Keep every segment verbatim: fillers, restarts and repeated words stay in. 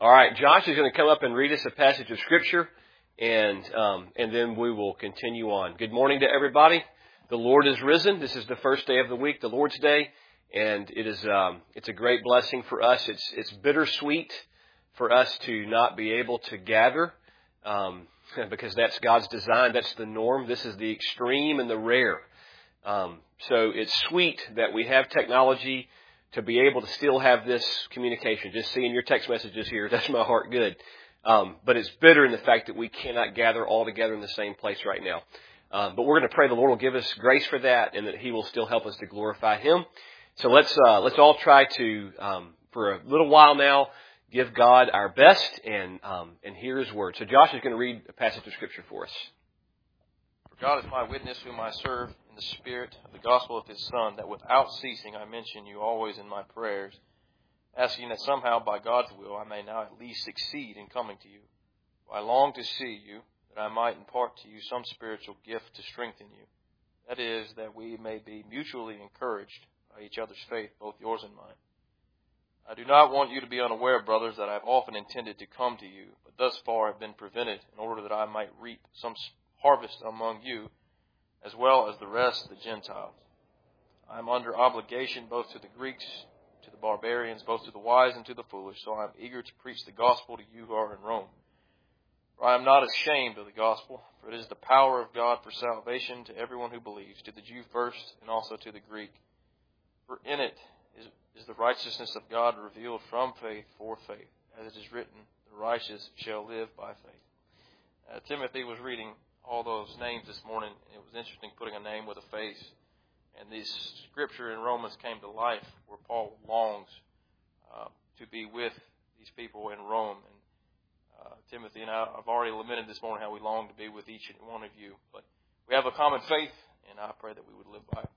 All right, Josh is going to come up and read us a passage of Scripture, and um, and then we will continue on. Good morning to everybody. The Lord is risen. This is the first day of the week, the Lord's Day, and it is um, it's a great blessing for us. It's it's bittersweet for us to not be able to gather, um, because that's God's design. That's the norm. This is the extreme and the rare. Um, so it's sweet that we have technology to be able to still have this communication. Just seeing your text messages here, that's my heart good. Um, but it's bitter in the fact that we cannot gather all together in the same place right now. Um, but we're going to pray the Lord will give us grace for that, and that He will still help us to glorify Him. So let's uh, let's all try to, um, for a little while now, give God our best and um, and hear His word. So Josh is going to read a passage of Scripture for us. For God is my witness, whom I serve in the Spirit of the gospel of His Son, that without ceasing I mention you always in my prayers, asking that somehow by God's will I may now at least succeed in coming to you. For I long to see you, that I might impart to you some spiritual gift to strengthen you. That is, that we may be mutually encouraged by each other's faith, both yours and mine. I do not want you to be unaware, brothers, that I have often intended to come to you, but thus far have been prevented, in order that I might reap some harvest among you, as well as the rest of the Gentiles. I am under obligation both to the Greeks, to the barbarians, both to the wise and to the foolish, so I am eager to preach the gospel to you who are in Rome. For I am not ashamed of the gospel, for it is the power of God for salvation to everyone who believes, to the Jew first and also to the Greek. For in it is, is the righteousness of God revealed from faith for faith, as it is written, the righteous shall live by faith. Uh, Timothy was reading all those names this morning. It was interesting putting a name with a face. And this scripture in Romans came to life where Paul longs uh, to be with these people in Rome. And uh, Timothy and I have already lamented this morning how we long to be with each and one of you. But we have a common faith, and I pray that we would live by it.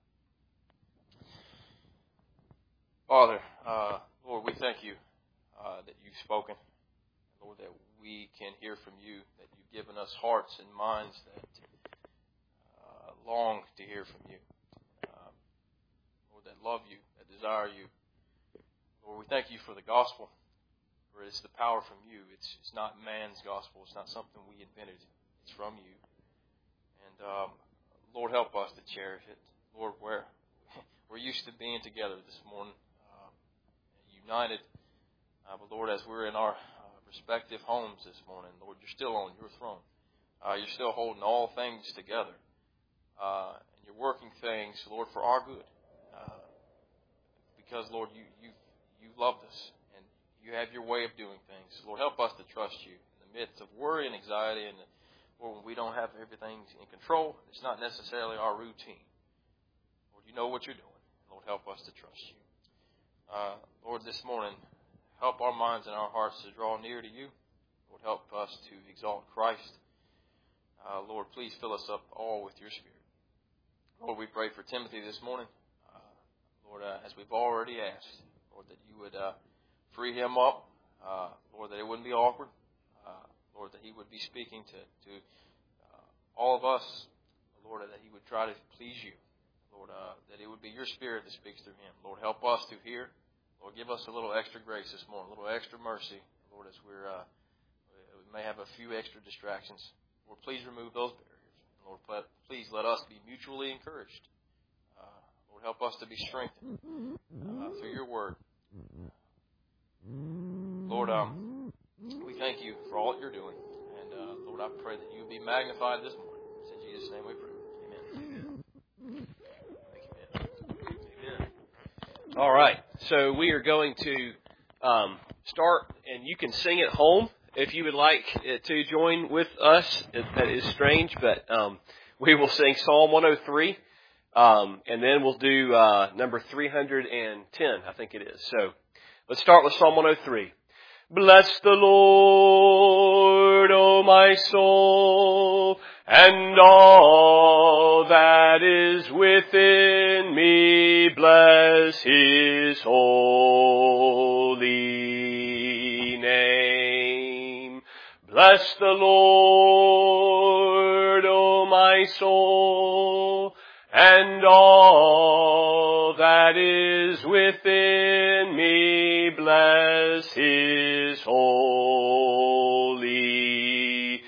Father, uh, Lord, we thank you uh, that you've spoken. Lord, that we can hear from you, that you've given us hearts and minds that uh, long to hear from you. Um, Lord, that love you, that desire you. Lord, we thank you for the gospel, for it's the power from you. It's it's not man's gospel. It's not something we invented. It's from you. And um, Lord, help us to cherish it. Lord, we're, we're used to being together this morning, uh, united. Uh, but Lord, as we're in our respective homes this morning, Lord, you're still on your throne. Uh, you're still holding all things together. Uh, and you're working things, Lord, for our good. Uh, because, Lord, you, you, you loved us and you have your way of doing things. Lord, help us to trust you in the midst of worry and anxiety, and Lord, when we don't have everything in control, it's not necessarily our routine. Lord, you know what you're doing. Lord, help us to trust you. Uh, Lord, this morning, help our minds and our hearts to draw near to you. Lord, help us to exalt Christ. Uh, Lord, please fill us up all with your Spirit. Lord, we pray for Timothy this morning. Uh, Lord, uh, as we've already asked, Lord, that you would uh, free him up. Uh, Lord, that it wouldn't be awkward. Uh, Lord, that he would be speaking to, to uh, all of us. Lord, that he would try to please you. Lord, uh, that it would be your Spirit that speaks through him. Lord, help us to hear. Lord, give us a little extra grace this morning, a little extra mercy, Lord, as we're, uh, we may have a few extra distractions. Lord, please remove those barriers. Lord, please let us be mutually encouraged. Uh, Lord, help us to be strengthened uh, through your word. Lord, um, we thank you for all that you're doing. And, uh, Lord, I pray that you would be magnified this morning. It's in Jesus' name we pray. Amen. All right, so we are going to um, start, and you can sing at home if you would like to join with us. That is strange, but um, we will sing Psalm one oh three, um, and then we'll do uh, number three hundred ten, I think it is. So let's start with Psalm one oh three. Bless the Lord, O my soul, and all that is within me, bless His holy name. Bless the Lord, O my soul, and all that is within me, bless bless His holy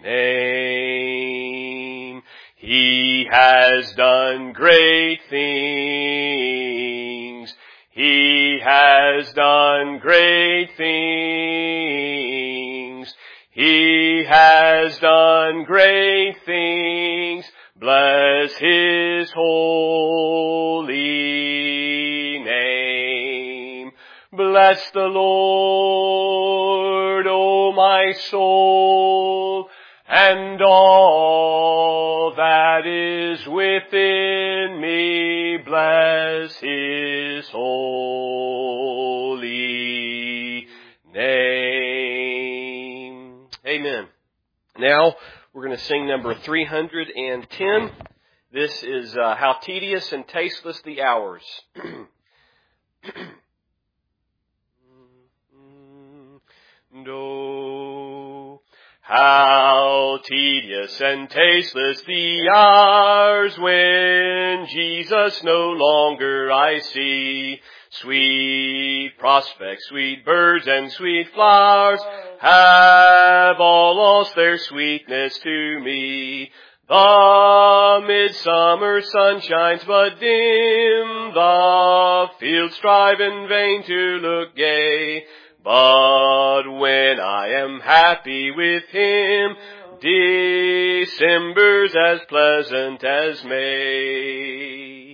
name. He has done great things. He has done great things. He has done great things. Bless His holy name. Bless the Lord, O my soul, and all that is within me. Bless His holy name. Amen. Now, we're going to sing number three hundred ten. This is uh, How Tedious and Tasteless the Hours. Do. How tedious and tasteless the hours when Jesus no longer I see. Sweet prospects, sweet birds, and sweet flowers have all lost their sweetness to me. The midsummer sun shines but dim, the fields strive in vain to look gay. But when I am happy with Him, December's as pleasant as May.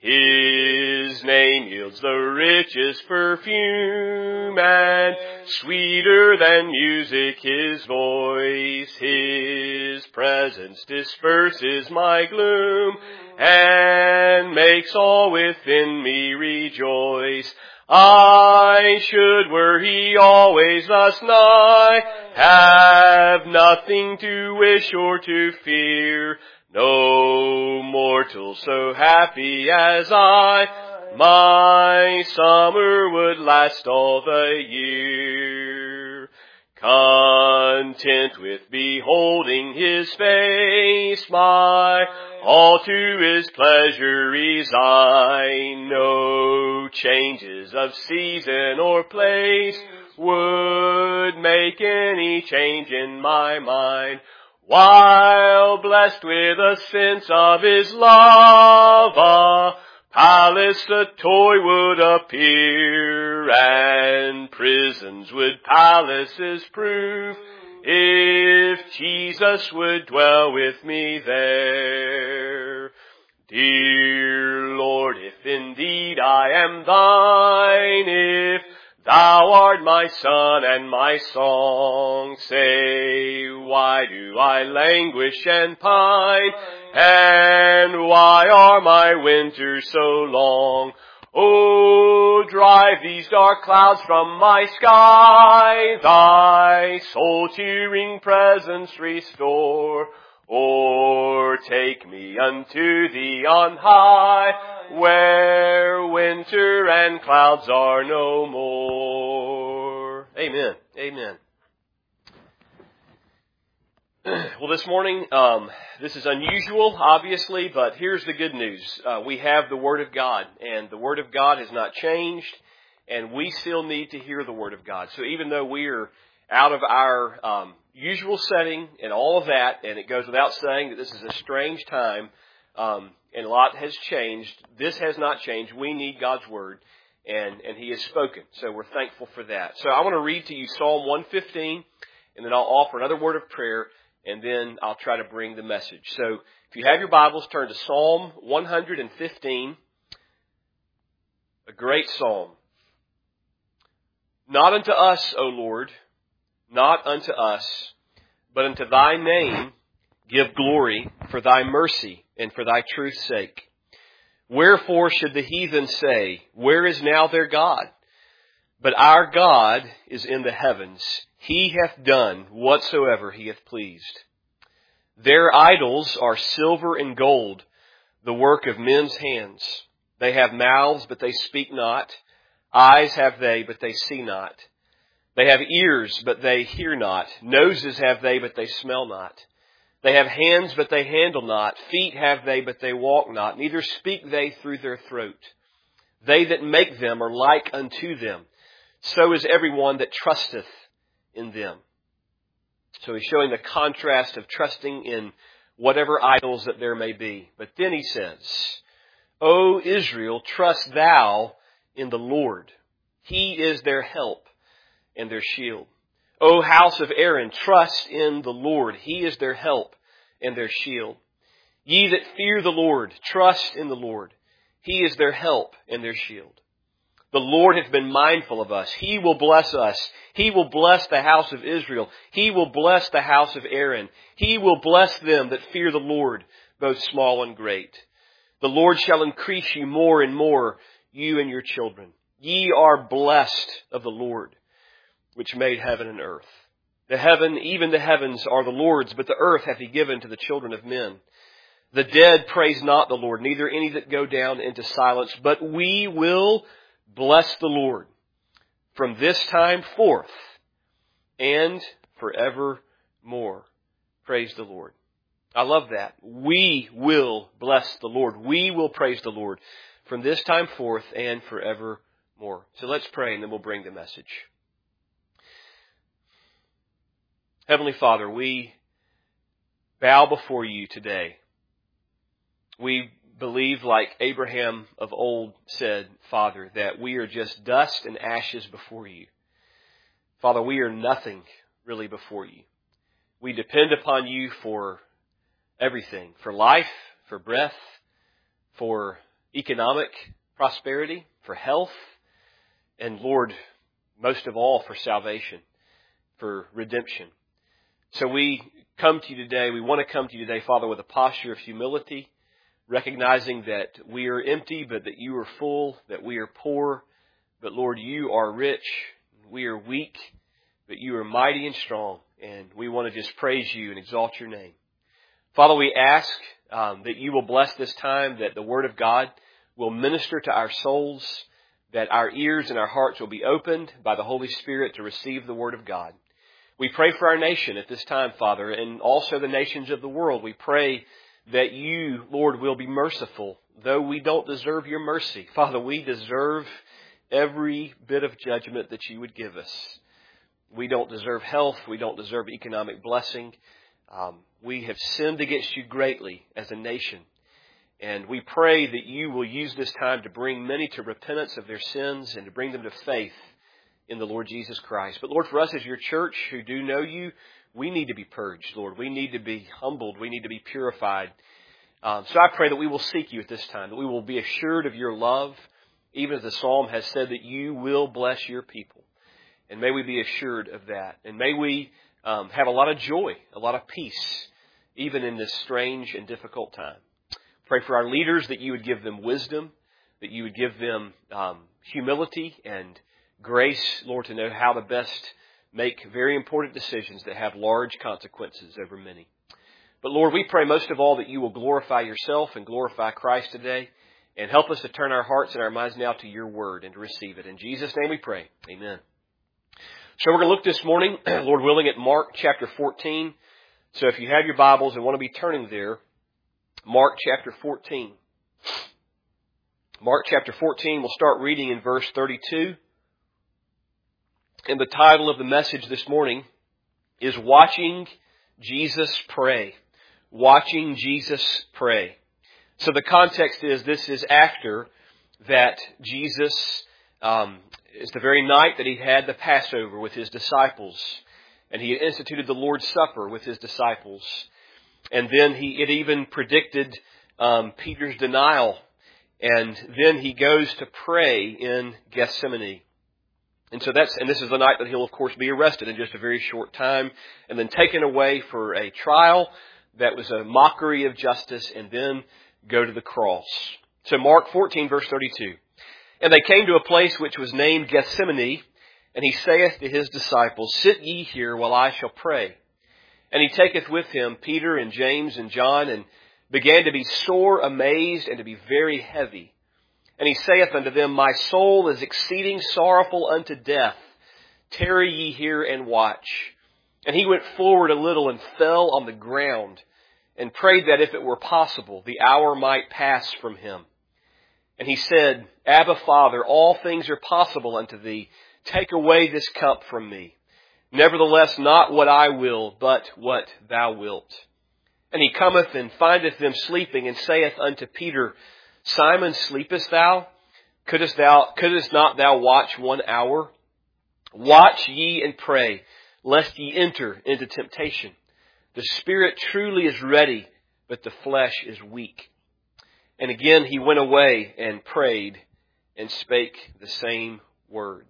His name yields the richest perfume, and sweeter than music His voice. His presence disperses my gloom, and makes all within me rejoice. I should, were He always thus nigh, have nothing to wish or to fear. No mortal so happy as I, my summer would last all the year. Content with beholding His face, my all to His pleasure resign. No changes of season or place would make any change in my mind. While blessed with a sense of His love, a palace, a toy would appear, and prisons would palaces prove, if Jesus would dwell with me there. Dear Lord, if indeed I am Thine, if Thou art my sun and my song, say, why do I languish and pine, and why are my winters so long? Oh, drive these dark clouds from my sky, Thy soul-cheering presence restore, or take me unto Thee on high, where winter and clouds are no more. Amen. Amen. Well, this morning, um, this is unusual, obviously, but here's the good news. Uh, we have the Word of God, and the Word of God has not changed, and we still need to hear the Word of God. So even though we are out of our um, usual setting and all of that, and it goes without saying that this is a strange time, um, and a lot has changed, this has not changed. We need God's Word, and, and He has spoken. So we're thankful for that. So I want to read to you Psalm one fifteen, and then I'll offer another word of prayer, and then I'll try to bring the message. So if you have your Bibles, turn to Psalm one fifteen, a great psalm. Not unto us, O Lord, not unto us, but unto Thy name give glory for Thy mercy and for Thy truth's sake. Wherefore should the heathen say, where is now their God? But our God is in the heavens. He hath done whatsoever He hath pleased. Their idols are silver and gold, the work of men's hands. They have mouths, but they speak not. Eyes have they, but they see not. They have ears, but they hear not. Noses have they, but they smell not. They have hands, but they handle not. Feet have they, but they walk not. Neither speak they through their throat. They that make them are like unto them. so is everyone that trusteth in them. So he's showing the contrast of trusting in whatever idols that there may be. But then he says, O Israel, trust thou in the Lord. He is their help and their shield. O house of Aaron, trust in the Lord. He is their help and their shield. Ye that fear the Lord, trust in the Lord. He is their help and their shield. The Lord hath been mindful of us. He will bless us. He will bless the house of Israel. He will bless the house of Aaron. He will bless them that fear the Lord, both small and great. The Lord shall increase you more and more, you and your children. Ye are blessed of the Lord, which made heaven and earth. The heaven, even the heavens, are the Lord's, but the earth hath He given to the children of men. The dead praise not the Lord, neither any that go down into silence, but we will bless the Lord from this time forth and forevermore. Praise the Lord. I love that. We will bless the Lord. We will praise the Lord from this time forth and forevermore. So let's pray and then we'll bring the message. Heavenly Father, we bow before you today. We believe, like Abraham of old said, Father, that we are just dust and ashes before you. Father, we are nothing really before you. We depend upon you for everything, for life, for breath, for economic prosperity, for health, and Lord, most of all, for salvation, for redemption. So we come to you today, we want to come to you today, Father, with a posture of humility, recognizing that we are empty, but that you are full, that we are poor, but Lord, you are rich. We are weak, but you are mighty and strong, and we want to just praise you and exalt your name. Father, we ask um, that you will bless this time, that the Word of God will minister to our souls, that our ears and our hearts will be opened by the Holy Spirit to receive the Word of God. We pray for our nation at this time, Father, and also the nations of the world. We pray that you, Lord, will be merciful, though we don't deserve your mercy. Father, we deserve every bit of judgment that you would give us. We don't deserve health. We don't deserve economic blessing. Um, we have sinned against you greatly as a nation. And we pray that you will use this time to bring many to repentance of their sins and to bring them to faith in the Lord Jesus Christ. But Lord, for us as your church who do know you, we need to be purged, Lord. We need to be humbled. We need to be purified. Um, so I pray that we will seek you at this time, that we will be assured of your love, even as the psalm has said that you will bless your people. And may we be assured of that. And may we um, have a lot of joy, a lot of peace, even in this strange and difficult time. Pray for our leaders that you would give them wisdom, that you would give them um, humility and grace, Lord, to know how to best make very important decisions that have large consequences over many. But Lord, we pray most of all that you will glorify yourself and glorify Christ today, and help us to turn our hearts and our minds now to your word and to receive it. In Jesus' name we pray. Amen. So we're going to look this morning, Lord willing, at Mark chapter fourteen. So if you have your Bibles and want to be turning there, Mark chapter fourteen. Mark chapter fourteen, we'll start reading in verse thirty-two. And the title of the message this morning is Watching Jesus Pray. Watching Jesus Pray. So the context is this is after that Jesus, um, it's the very night that he had the Passover with his disciples. And he had instituted the Lord's Supper with his disciples. And then he it even predicted um, Peter's denial. And then he goes to pray in Gethsemane. And so that's, and this is the night that he'll of course be arrested in just a very short time and then taken away for a trial that was a mockery of justice and then go to the cross. So Mark fourteen verse thirty-two. And they came to a place which was named Gethsemane, and he saith to his disciples, Sit ye here while I shall pray. And he taketh with him Peter and James and John and began to be sore amazed and to be very heavy. And he saith unto them, My soul is exceeding sorrowful unto death. Tarry ye here and watch. And he went forward a little and fell on the ground and prayed that if it were possible, the hour might pass from him. And he said, Abba, Father, all things are possible unto thee. take away this cup from me. Nevertheless, not what I will, but what thou wilt. And he cometh and findeth them sleeping, and saith unto Peter, Simon, sleepest thou? Couldest thou, couldest not thou watch one hour? Watch ye and pray, lest ye enter into temptation. The spirit truly is ready, but the flesh is weak. And again he went away and prayed and spake the same words.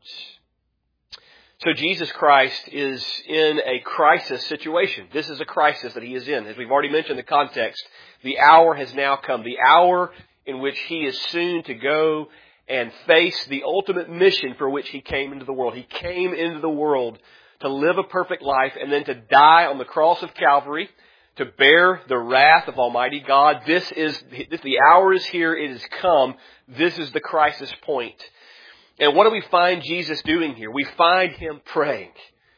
So Jesus Christ is in a crisis situation. This is a crisis that he is in. As we've already mentioned the context, the hour has now come. The hour in which he is soon to go and face the ultimate mission for which he came into the world. He came into the world to live a perfect life and then to die on the cross of Calvary, to bear the wrath of Almighty God. This is, this, the hour is here, it has come. This is the crisis point. And what do we find Jesus doing here? We find him praying.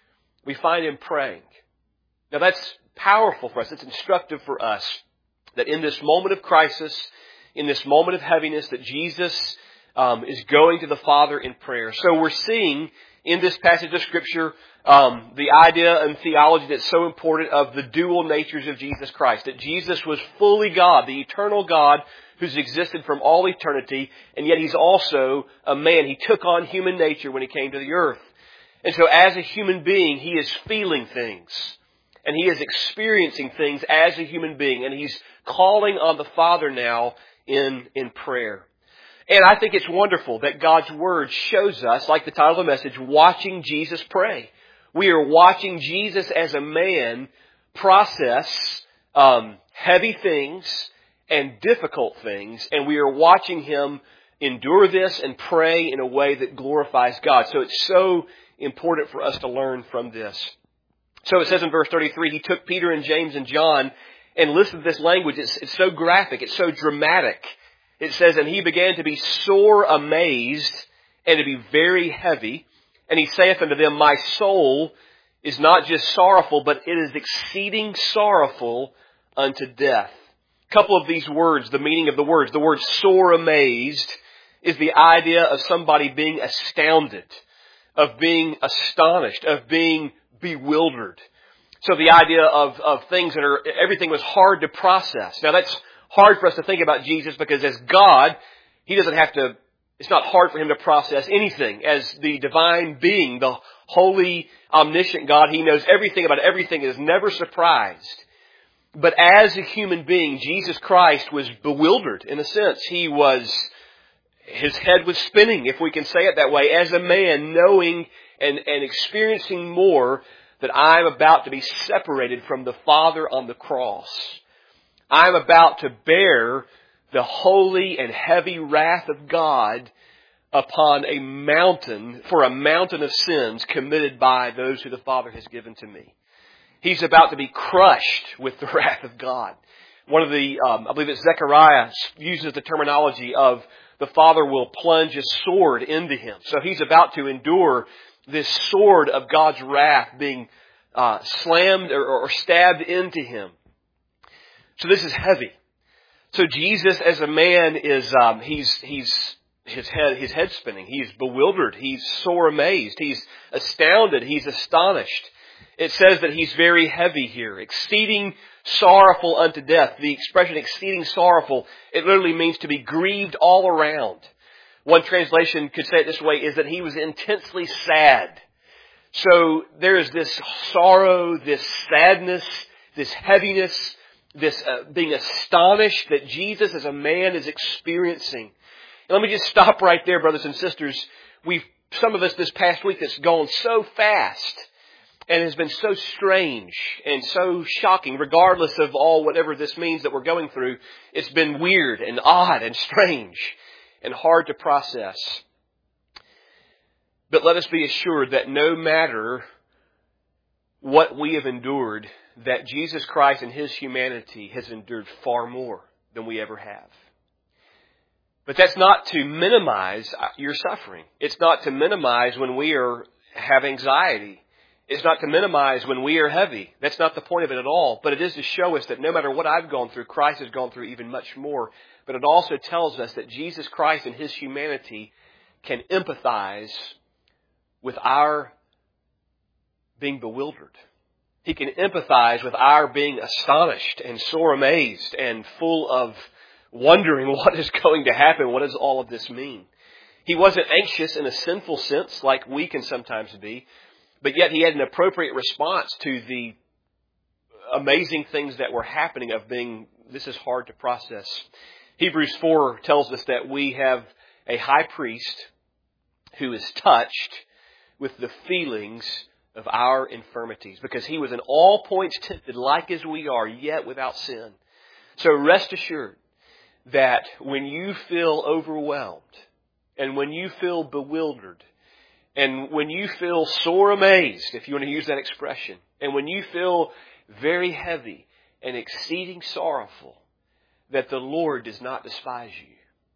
We find him praying. Now that's powerful for us. It's instructive for us that in this moment of crisis, in this moment of heaviness, that Jesus um, is going to the Father in prayer. So we're seeing in this passage of Scripture um, the idea and theology that's so important of the dual natures of Jesus Christ. That Jesus was fully God, the eternal God, who's existed from all eternity, and yet he's also a man. He took on human nature when he came to the earth. And so as a human being, he is feeling things. And he is experiencing things as a human being. And he's calling on the Father now in, in prayer. And I think it's wonderful that God's Word shows us, like the title of the message, watching Jesus pray. We are watching Jesus as a man process um, heavy things and difficult things, and we are watching him endure this and pray in a way that glorifies God. So it's so important for us to learn from this. So it says in verse thirty-three, he took Peter and James and John, and listen to this language. It's, it's so graphic. It's so dramatic. It says, and he began to be sore amazed and to be very heavy. And he saith unto them, my soul is not just sorrowful, but it is exceeding sorrowful unto death. A couple of these words, the meaning of the words. The word sore amazed is the idea of somebody being astounded, of being astonished, of being bewildered. So the idea of, of things that are, everything was hard to process. Now that's hard for us to think about Jesus because as God, he doesn't have to, it's not hard for him to process anything. As the divine being, the holy, omniscient God, he knows everything about everything and is never surprised. But as a human being, Jesus Christ was bewildered in a sense. He was, his head was spinning, if we can say it that way, as a man knowing and, and experiencing more that I'm about to be separated from the Father on the cross. I'm about to bear the holy and heavy wrath of God upon a mountain, for a mountain of sins committed by those who the Father has given to me. He's about to be crushed with the wrath of God. One of the, um, I believe it's Zechariah, uses the terminology of the Father will plunge a sword into him. So he's about to endure this sword of God's wrath being uh, slammed or, or stabbed into him. So this is heavy. So Jesus, as a man, is um, he's he's his head his head spinning. He's bewildered. He's sore amazed. He's astounded. He's astonished. It says that he's very heavy here, exceeding sorrowful unto death. The expression exceeding sorrowful, it literally means to be grieved all around. One translation could say it this way, is that he was intensely sad. So there is this sorrow, this sadness, this heaviness, this uh, being astonished that Jesus as a man is experiencing. And let me just stop right there, brothers and sisters. We've, some of us this past week that's gone so fast and has been so strange and so shocking, regardless of all whatever this means that we're going through. It's been weird and odd and strange and hard to process. But let us be assured that no matter what we have endured, that Jesus Christ in his humanity has endured far more than we ever have. But that's not to minimize your suffering. It's not to minimize when we are have anxiety. It's not to minimize when we are heavy. That's not the point of it at all. But it is to show us that no matter what I've gone through, Christ has gone through even much more. But it also tells us that Jesus Christ in his humanity can empathize with our being bewildered. He can empathize with our being astonished and sore amazed and full of wondering what is going to happen. What does all of this mean? He wasn't anxious in a sinful sense like we can sometimes be, but yet he had an appropriate response to the amazing things that were happening of being, this is hard to process. Hebrews four tells us that we have a high priest who is touched with the feelings of our infirmities, because he was in all points tempted like as we are, yet without sin. So rest assured that when you feel overwhelmed, and when you feel bewildered, and when you feel sore amazed, if you want to use that expression, and when you feel very heavy and exceeding sorrowful, that the Lord does not despise you.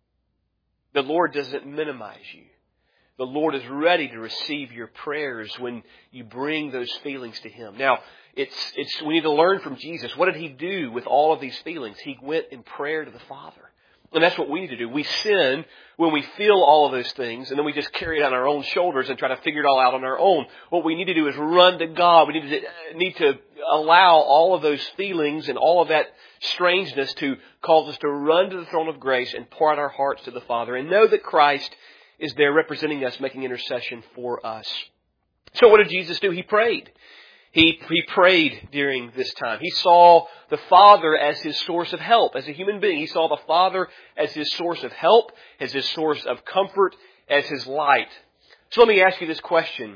The Lord doesn't minimize you. The Lord is ready to receive your prayers when you bring those feelings to Him. Now, it's, it's, we need to learn from Jesus. What did He do with all of these feelings? He went in prayer to the Father. And that's what we need to do. We sin when we feel all of those things, and then we just carry it on our own shoulders and try to figure it all out on our own. What we need to do is run to God. We need to, need to allow all of those feelings and all of that strangeness to cause us to run to the throne of grace and pour out our hearts to the Father and know that Christ is there representing us, making intercession for us. So what did Jesus do? He prayed. He, he prayed during this time. He saw the Father as His source of help. As a human being, He saw the Father as His source of help, as His source of comfort, as His light. So let me ask you this question.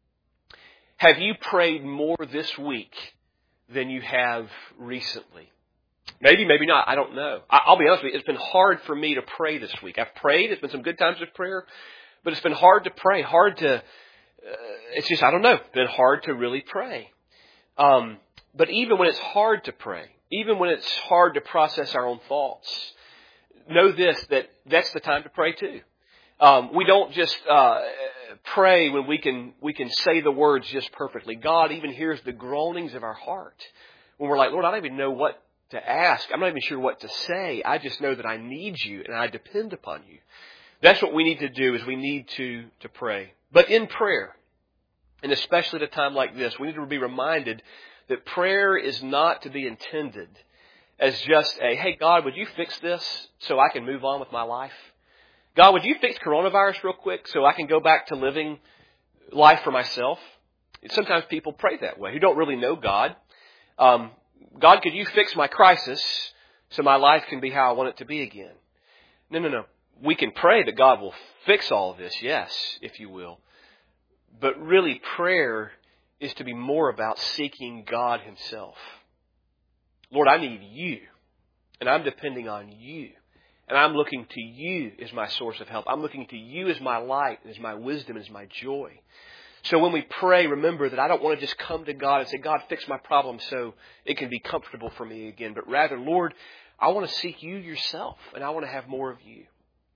Have you prayed more this week than you have recently? Maybe, maybe not. I don't know. I'll be honest with you. It's been hard for me to pray this week. I've prayed. It's been some good times of prayer. But it's been hard to pray. Hard to... Uh, it's just, I don't know. It's been hard to really pray. Um, but even when it's hard to pray, even when it's hard to process our own thoughts, know this, that that's the time to pray too. Um, we don't just uh, pray when we can we can say the words just perfectly. God even hears the groanings of our heart. When we're like, Lord, I don't even know what to ask. I'm not even sure what to say. I just know that I need you and I depend upon you. That's what we need to do, is we need to, to pray. But in prayer, and especially at a time like this, we need to be reminded that prayer is not to be intended as just a, hey, God, would you fix this so I can move on with my life? God, would you fix coronavirus real quick so I can go back to living life for myself? Sometimes people pray that way, who don't really know God. Um, God, could you fix my crisis so my life can be how I want it to be again? No, no, no. We can pray that God will fix all of this, yes, if you will. But really, prayer is to be more about seeking God Himself. Lord, I need you, and I'm depending on you. And I'm looking to you as my source of help. I'm looking to you as my light, as my wisdom, as my joy. So when we pray, remember that I don't want to just come to God and say, God, fix my problem so it can be comfortable for me again. But rather, Lord, I want to seek you yourself, and I want to have more of you.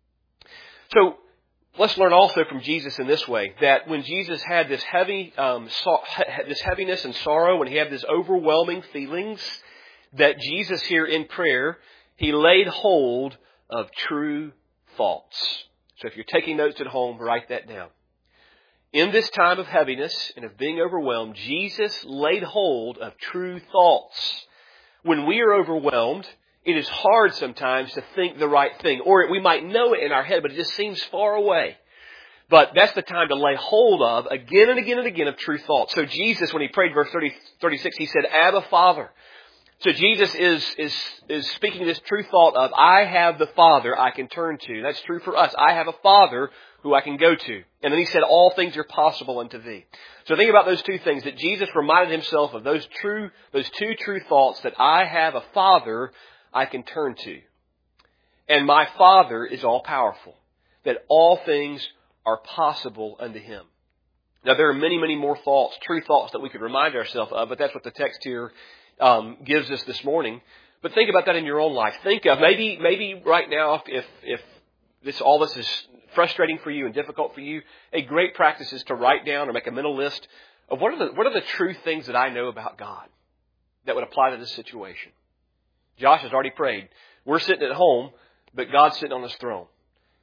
So let's learn also from Jesus in this way, that when Jesus had this heavy, um, so, this heaviness and sorrow, when He had these overwhelming feelings, that Jesus here in prayer, He laid hold of true thoughts. So if you're taking notes at home, write that down. In this time of heaviness and of being overwhelmed, Jesus laid hold of true thoughts. When we are overwhelmed, it is hard sometimes to think the right thing. Or we might know it in our head, but it just seems far away. But that's the time to lay hold of, again and again and again, of true thoughts. So Jesus, when He prayed, verse thirty, thirty-six, He said, Abba, Father. So Jesus is, is, is speaking this true thought of, I have the Father I can turn to. That's true for us. I have a Father who I can go to. And then He said, all things are possible unto thee. So think about those two things, that Jesus reminded Himself of those true, those two true thoughts, that I have a Father I can turn to. And my Father is all powerful, that all things are possible unto Him. Now there are many, many more thoughts, true thoughts that we could remind ourselves of, but that's what the text here um, gives us this morning. But think about that in your own life. Think of maybe, maybe right now, if, if this, all this is frustrating for you and difficult for you, a great practice is to write down or make a mental list of what are the, what are the true things that I know about God that would apply to this situation. Josh has already prayed. We're sitting at home, but God's sitting on His throne.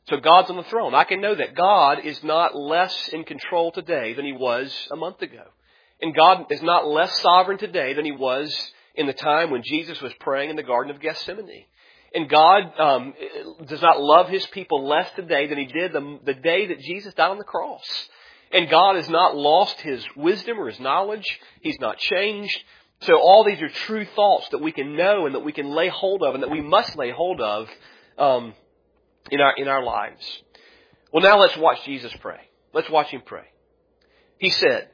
So God's on the throne. I can know that God is not less in control today than He was a month ago. And God is not less sovereign today than He was in the time when Jesus was praying in the Garden of Gethsemane. And God um, does not love His people less today than He did the, the day that Jesus died on the cross. And God has not lost His wisdom or His knowledge. He's not changed. So all these are true thoughts that we can know and that we can lay hold of and that we must lay hold of um, in our in our lives. Well, now let's watch Jesus pray. Let's watch Him pray. He said,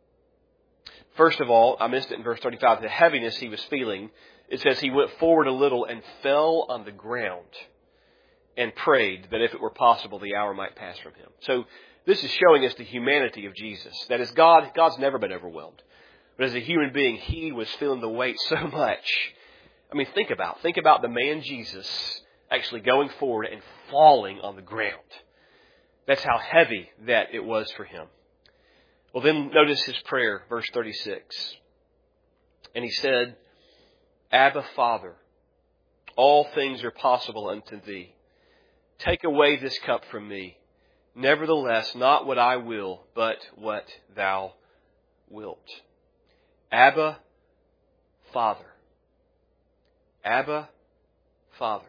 first of all, I missed it in verse thirty-five, the heaviness He was feeling. It says He went forward a little and fell on the ground and prayed that if it were possible, the hour might pass from Him. So this is showing us the humanity of Jesus. That is, God, God's never been overwhelmed. But as a human being, He was feeling the weight so much. I mean, think about, think about the man Jesus actually going forward and falling on the ground. That's how heavy that it was for Him. Well, then notice His prayer, verse thirty-six. And He said, Abba, Father, all things are possible unto Thee. Take away this cup from me. Nevertheless, not what I will, but what Thou wilt. Abba, Father. Abba, Father.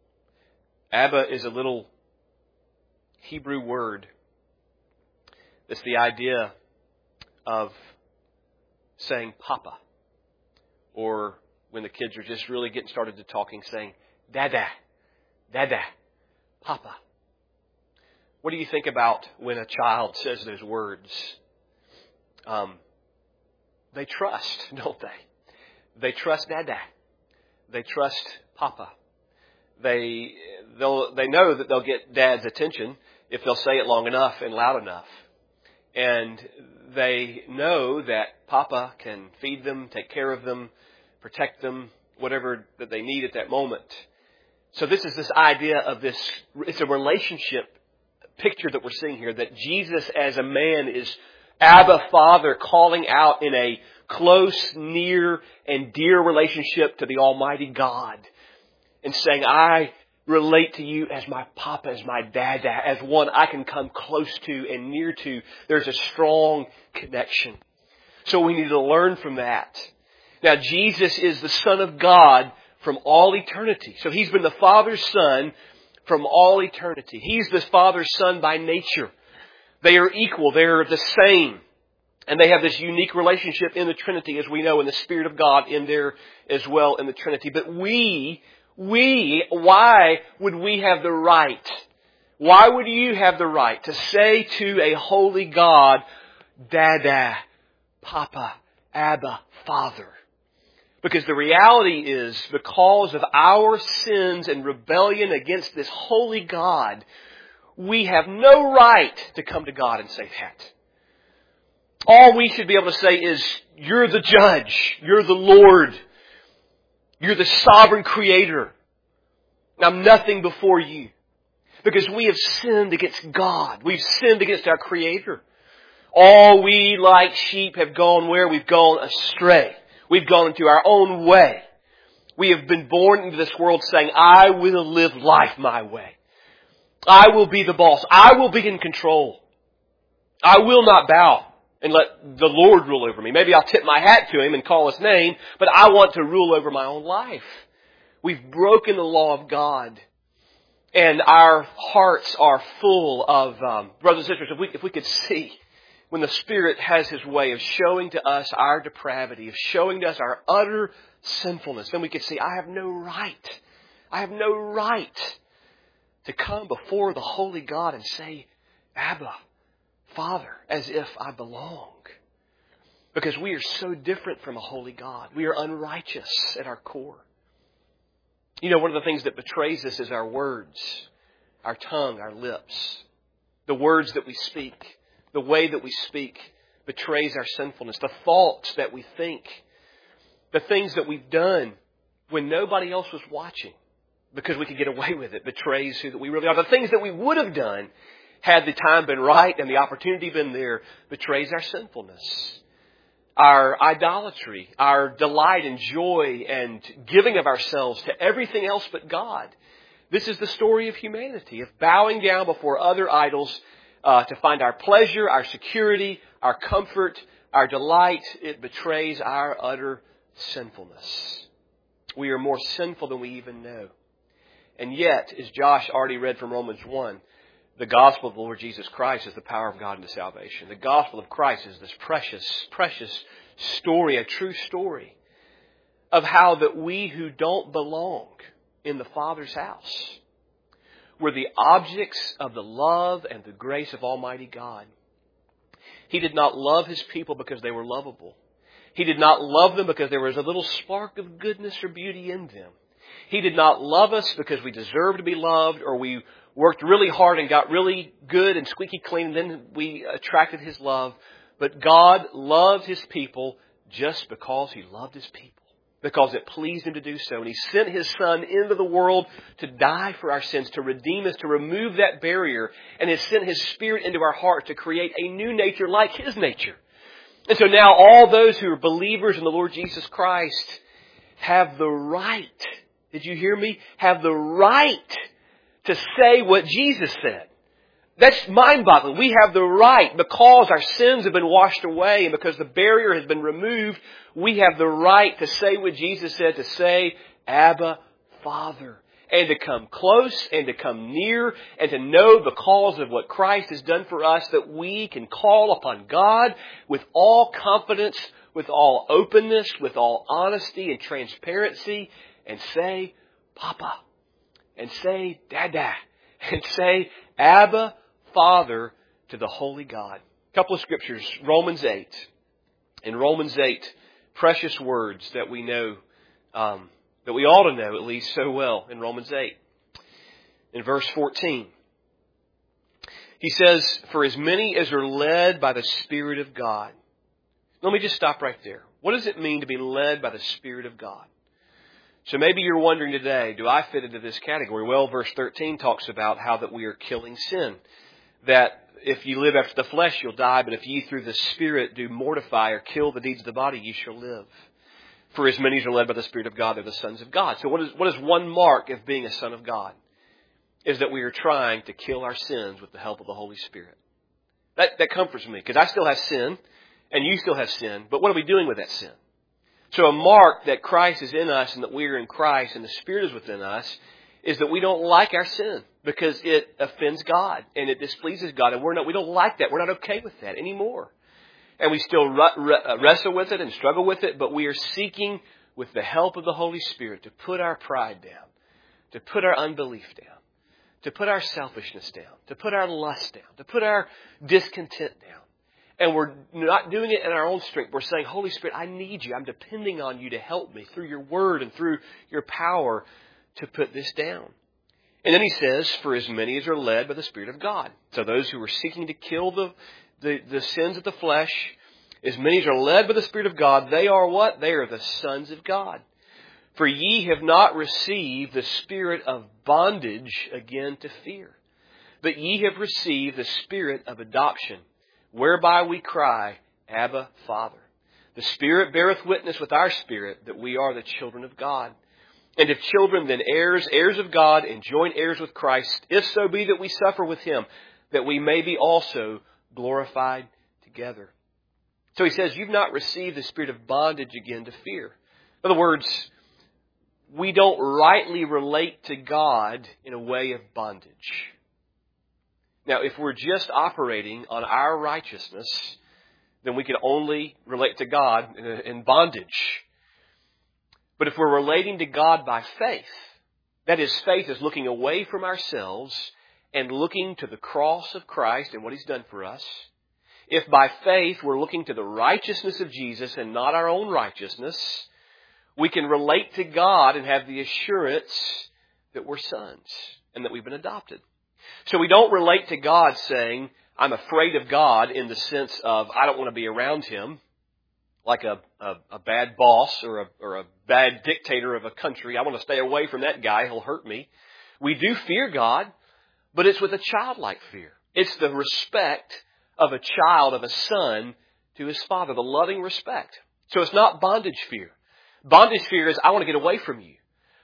Abba is a little Hebrew word. It's the idea of saying Papa. Or when the kids are just really getting started to talking, saying Dada, Dada, Papa. What do you think about when a child says those words? Um, they trust, don't they? They trust Dada. They trust Papa. They they'll they know that they'll get Dad's attention if they'll say it long enough and loud enough. And they know that Papa can feed them, take care of them, protect them, whatever that they need at that moment. So this is this idea of this, it's a relationship picture that we're seeing here, that Jesus as a man is Abba, Father, calling out in a close, near, and dear relationship to the Almighty God. And saying, I relate to you as my Papa, as my Dada, as one I can come close to and near to. There's a strong connection. So we need to learn from that. Now, Jesus is the Son of God from all eternity. So He's been the Father's Son from all eternity. He's the Father's Son by nature. They are equal. They are the same. And they have this unique relationship in the Trinity, as we know, in the Spirit of God in there as well in the Trinity. But we, we, why would we have the right? Why would you have the right to say to a holy God, Dada, Papa, Abba, Father? Because the reality is, because of our sins and rebellion against this holy God, we have no right to come to God and say that. All we should be able to say is, you're the judge, you're the Lord, you're the sovereign creator. I'm nothing before you. Because we have sinned against God. We've sinned against our Creator. All we like sheep have gone where? We've gone astray. We've gone into our own way. We have been born into this world saying, I will live life my way. I will be the boss. I will be in control. I will not bow and let the Lord rule over me. Maybe I'll tip my hat to Him and call His name, but I want to rule over my own life. We've broken the law of God. And our hearts are full of, um, brothers and sisters, if we, if we could see when the Spirit has His way of showing to us our depravity, of showing to us our utter sinfulness, then we could see, I have no right. I have no right to come before the holy God and say, Abba, Father, as if I belong. Because we are so different from a holy God. We are unrighteous at our core. You know, one of the things that betrays us is our words, our tongue, our lips. The words that we speak, the way that we speak betrays our sinfulness. The thoughts that we think, the things that we've done when nobody else was watching because we could get away with it, betrays who that we really are. The things that we would have done had the time been right and the opportunity been there, betrays our sinfulness. Our idolatry, our delight and joy and giving of ourselves to everything else but God This is the story of humanity, of bowing down before other idols uh, to find our pleasure, our security, our comfort, our delight. It betrays our utter sinfulness. We are more sinful than we even know. And yet, as Josh already read from Romans one, the gospel of the Lord Jesus Christ is the power of God into salvation. The gospel of Christ is this precious, precious story, a true story of how that we who don't belong in the Father's house were the objects of the love and the grace of Almighty God. He did not love His people because they were lovable. He did not love them because there was a little spark of goodness or beauty in them. He did not love us because we deserved to be loved or we worked really hard and got really good and squeaky clean and then we attracted His love. But God loved His people just because He loved His people. Because it pleased Him to do so. And He sent His Son into the world to die for our sins, to redeem us, to remove that barrier. And has sent His Spirit into our heart to create a new nature like His nature. And so now all those who are believers in the Lord Jesus Christ have the right, did you hear me? Have the right to say what Jesus said. That's mind-boggling. We have the right, because our sins have been washed away and because the barrier has been removed, we have the right to say what Jesus said, to say, Abba, Father. And to come close and to come near and to know because of what Christ has done for us that we can call upon God with all confidence, with all openness, with all honesty and transparency and say, Papa, and say, Dada, and say, Abba, Father, to the Holy God. A couple of scriptures, Romans eight. In Romans eight, precious words that we know, um, that we ought to know at least so well in Romans eight. In verse fourteen, he says, for as many as are led by the Spirit of God. Let me just stop right there. What does it mean to be led by the Spirit of God? So maybe you're wondering today, do I fit into this category? Well, verse thirteen talks about how that we are killing sin. That if you live after the flesh, you'll die, but if ye through the Spirit do mortify or kill the deeds of the body, ye shall live. For as many as are led by the Spirit of God, they're the sons of God. So what is, what is one mark of being a son of God? Is that we are trying to kill our sins with the help of the Holy Spirit. That, that comforts me, because I still have sin, and you still have sin, but what are we doing with that sin? So a mark that Christ is in us and that we are in Christ and the Spirit is within us is that we don't like our sin because it offends God and it displeases God. And we're not, we don't like that. We're not okay with that anymore. And we still wrestle with it and struggle with it, but we are seeking with the help of the Holy Spirit to put our pride down, to put our unbelief down, to put our selfishness down, to put our lust down, to put our discontent down. And we're not doing it in our own strength. We're saying, Holy Spirit, I need you. I'm depending on you to help me through your word and through your power to put this down. And then he says, for as many as are led by the Spirit of God. So those who are seeking to kill the, the, the sins of the flesh, as many as are led by the Spirit of God, they are what? They are the sons of God. For ye have not received the spirit of bondage again to fear, but ye have received the Spirit of adoption, whereby we cry, Abba, Father. The Spirit beareth witness with our spirit that we are the children of God. And if children, then heirs, heirs of God, and joint heirs with Christ, if so be that we suffer with Him, that we may be also glorified together. So he says, you've not received the spirit of bondage again to fear. In other words, we don't rightly relate to God in a way of bondage. Now, if we're just operating on our righteousness, then we can only relate to God in bondage. But if we're relating to God by faith, that is, faith is looking away from ourselves and looking to the cross of Christ and what He's done for us. If by faith we're looking to the righteousness of Jesus and not our own righteousness, we can relate to God and have the assurance that we're sons and that we've been adopted. So we don't relate to God saying, I'm afraid of God in the sense of I don't want to be around Him, like a, a, a bad boss or a, or a bad dictator of a country. I want to stay away from that guy. He'll hurt me. We do fear God, but it's with a childlike fear. It's the respect of a child, of a son to his father, the loving respect. So it's not bondage fear. Bondage fear is I want to get away from you.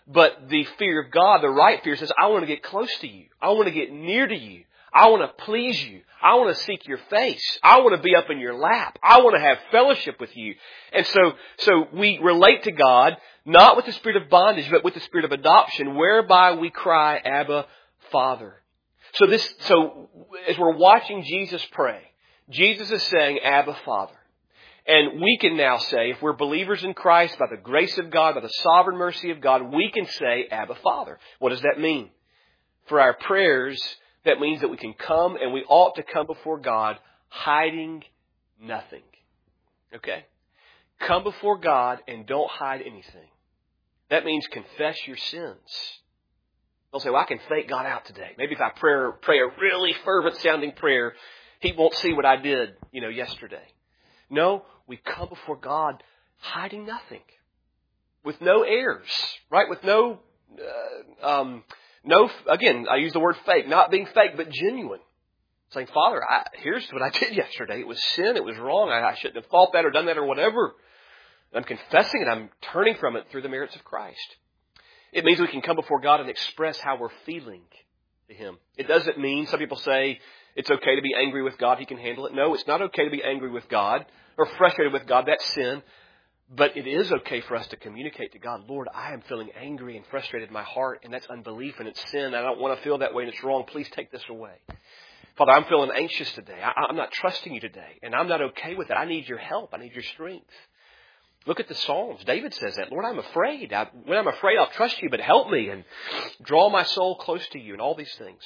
But the fear of God, the right fear, says, I want to get close to you. I want to get near to you. I want to please you. I want to seek your face. I want to be up in your lap. I want to have fellowship with you. And so, so we relate to God, not with the spirit of bondage, but with the spirit of adoption, whereby we cry, Abba, Father. So this, so as we're watching Jesus pray, Jesus is saying, Abba, Father. And we can now say, if we're believers in Christ, by the grace of God, by the sovereign mercy of God, we can say, Abba, Father. What does that mean? For our prayers, that means that we can come, and we ought to come before God hiding nothing. Okay? Come before God and don't hide anything. That means confess your sins. Don't say, well, I can fake God out today. Maybe if I pray, pray a really fervent sounding prayer, He won't see what I did, you know, yesterday. No, we come before God hiding nothing. With no airs, right? With no, uh, um, no, again, I use the word fake, not being fake, but genuine. Saying, Father, I, here's what I did yesterday. It was sin. It was wrong. I, I shouldn't have thought that or done that or whatever. I'm confessing it. I'm turning from it through the merits of Christ. It means we can come before God and express how we're feeling to Him. It doesn't mean, some people say, it's okay to be angry with God. He can handle it. No, it's not okay to be angry with God or frustrated with God. That's sin. But it is okay for us to communicate to God, Lord, I am feeling angry and frustrated in my heart, and that's unbelief and it's sin. I don't want to feel that way and it's wrong. Please take this away. Father, I'm feeling anxious today. I, I'm not trusting you today, and I'm not okay with it. I need your help. I need your strength. Look at the Psalms. David says that, Lord, I'm afraid. I, when I'm afraid, I'll trust you, but help me and draw my soul close to you and all these things.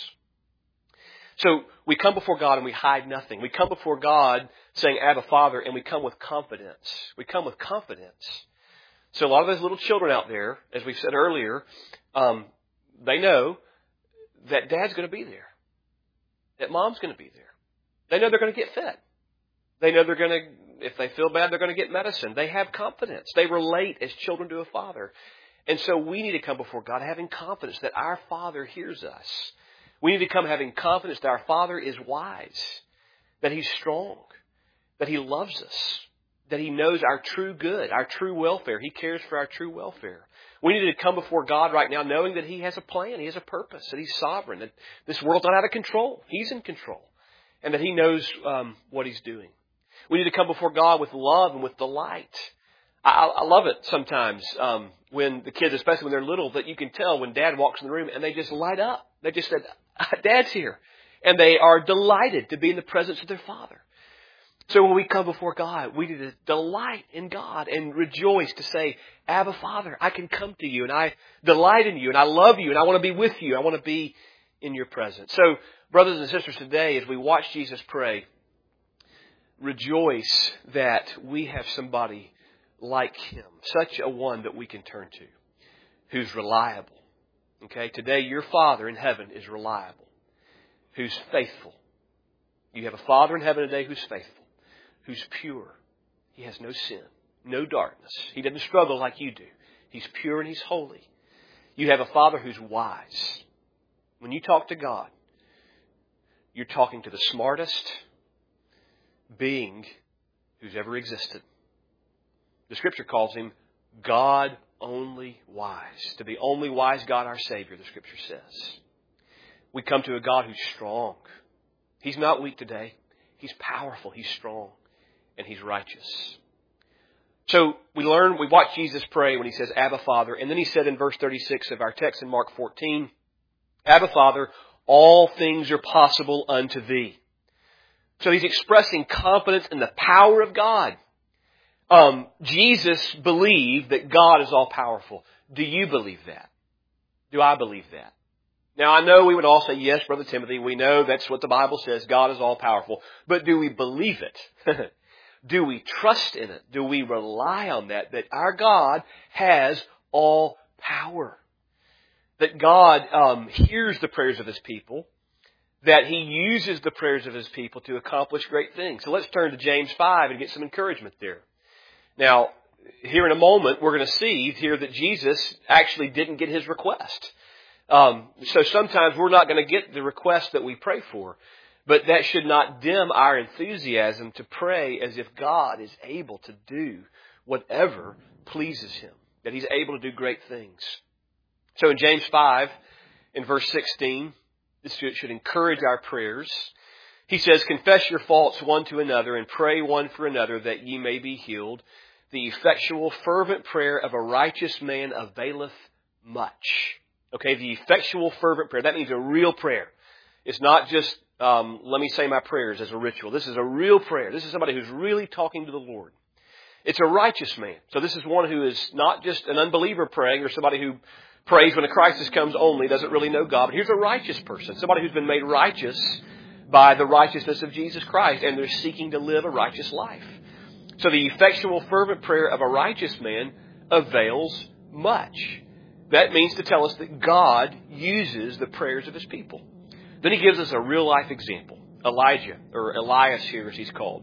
So we come before God and we hide nothing. We come before God saying, Abba, Father, and we come with confidence. We come with confidence. So a lot of those little children out there, as we said earlier, um, they know that Dad's going to be there. That Mom's going to be there. They know they're going to get fed. They know they're going to, if they feel bad, they're going to get medicine. They have confidence. They relate as children to a Father. And so we need to come before God having confidence that our Father hears us. We need to come having confidence that our Father is wise, that He's strong, that He loves us, that He knows our true good, our true welfare. He cares for our true welfare. We need to come before God right now knowing that He has a plan, He has a purpose, that He's sovereign, that this world's not out of control. He's in control, and that He knows um, what He's doing. We need to come before God with love and with delight. I, I love it sometimes um, when the kids, especially when they're little, that you can tell when Dad walks in the room and they just light up. They just said, Dad's here. And they are delighted to be in the presence of their Father. So when we come before God, we need to delight in God and rejoice to say, Abba, Father, I can come to you and I delight in you and I love you and I want to be with you. I want to be in your presence. So, brothers and sisters, today as we watch Jesus pray, rejoice that we have somebody like Him, such a one that we can turn to, who's reliable. Okay, today your Father in heaven is reliable, who's faithful. You have a Father in heaven today who's faithful, who's pure. He has no sin, no darkness. He doesn't struggle like you do. He's pure and He's holy. You have a Father who's wise. When you talk to God, you're talking to the smartest being who's ever existed. The Scripture calls Him God only wise. To the only wise God, our Savior, the Scripture says. We come to a God who's strong. He's not weak today. He's powerful. He's strong. And He's righteous. So we learn, we watch Jesus pray when He says, Abba, Father. And then He said in verse thirty-six of our text in Mark fourteen, Abba, Father, all things are possible unto Thee. So He's expressing confidence in the power of God. Um, Jesus believed that God is all powerful. Do you believe that? Do I believe that? Now, I know we would all say, yes, Brother Timothy, we know that's what the Bible says. God is all powerful. But do we believe it? Do we trust in it? Do we rely on that? That our God has all power. That God um, hears the prayers of His people. That He uses the prayers of His people to accomplish great things. So let's turn to James five and get some encouragement there. Now, here in a moment, we're going to see here that Jesus actually didn't get His request. Um, so sometimes we're not going to get the request that we pray for. But that should not dim our enthusiasm to pray as if God is able to do whatever pleases Him. That He's able to do great things. So in James five, in verse sixteen, this should encourage our prayers. He says, confess your faults one to another and pray one for another that ye may be healed. The effectual, fervent prayer of a righteous man availeth much. Okay, the effectual, fervent prayer. That means a real prayer. It's not just, um, let me say my prayers as a ritual. This is a real prayer. This is somebody who's really talking to the Lord. It's a righteous man. So this is one who is not just an unbeliever praying or somebody who prays when a crisis comes only, doesn't really know God. But here's a righteous person, somebody who's been made righteous by the righteousness of Jesus Christ, and they're seeking to live a righteous life. So the effectual, fervent prayer of a righteous man avails much. That means to tell us that God uses the prayers of His people. Then He gives us a real-life example. Elijah, or Elias here as he's called.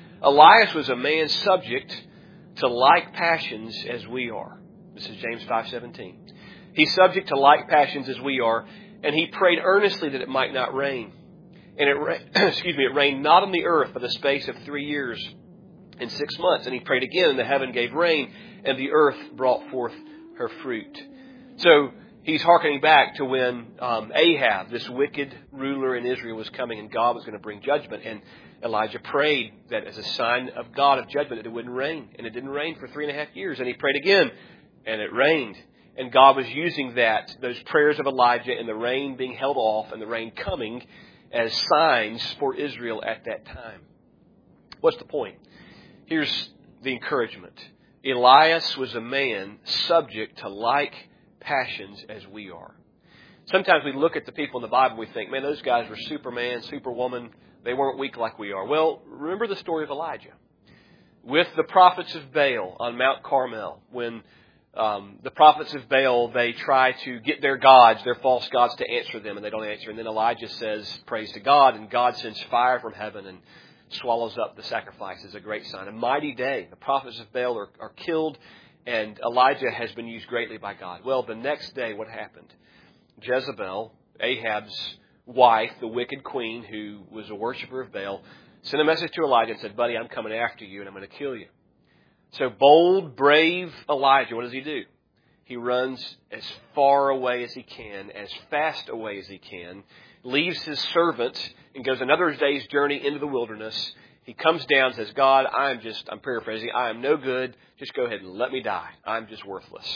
Elias was a man subject to like passions as we are. This is James five seventeen. He's subject to like passions as we are, and he prayed earnestly that it might not rain. And it, excuse me, it rained not on the earth for the space of three years and six months. And he prayed again, and the heaven gave rain, and the earth brought forth her fruit. So he's hearkening back to when um, Ahab, this wicked ruler in Israel, was coming, and God was going to bring judgment. And Elijah prayed that as a sign of God of judgment that it wouldn't rain. And it didn't rain for three and a half years. And he prayed again, and it rained. And God was using that, those prayers of Elijah and the rain being held off and the rain coming as signs for Israel at that time. What's the point? Here's the encouragement. Elias was a man subject to like passions as we are. Sometimes we look at the people in the Bible and we think, man, those guys were Superman, Superwoman. They weren't weak like we are. Well, remember the story of Elijah. With the prophets of Baal on Mount Carmel, when um, the prophets of Baal, they try to get their gods, their false gods, to answer them, and they don't answer. And then Elijah says, praise to God, and God sends fire from heaven and swallows up the sacrifices, a great sign. A mighty day. The prophets of Baal are, are killed, and Elijah has been used greatly by God. Well, the next day, what happened? Jezebel, Ahab's wife, the wicked queen who was a worshiper of Baal, sent a message to Elijah and said, buddy, I'm coming after you and I'm going to kill you. So bold, brave Elijah, what does he do? He runs as far away as he can, as fast away as he can, leaves his servant and goes another day's journey into the wilderness. He comes down and says, God, I'm just, I'm paraphrasing, I am no good. Just go ahead and let me die. I'm just worthless.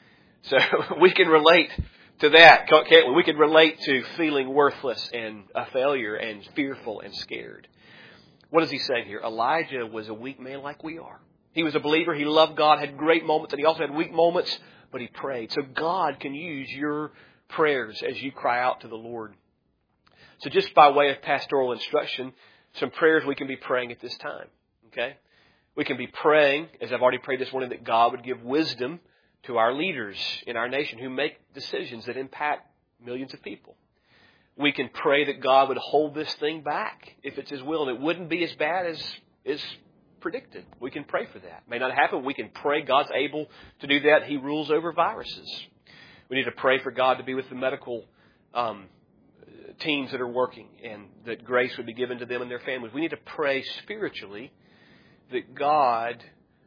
So we can relate to that, can't we? We can relate to feeling worthless and a failure and fearful and scared. What is he saying here? Elijah was a weak man like we are. He was a believer. He loved God, had great moments, and he also had weak moments, but he prayed. So God can use your prayers as you cry out to the Lord. So just by way of pastoral instruction, some prayers we can be praying at this time. Okay? We can be praying, as I've already prayed this morning, that God would give wisdom to our leaders in our nation who make decisions that impact millions of people. We can pray that God would hold this thing back if it's His will, and it wouldn't be as bad as is predicted. We can pray for that. It may not happen. We can pray God's able to do that. He rules over viruses. We need to pray for God to be with the medical um, teams that are working, and that grace would be given to them and their families. We need to pray spiritually that God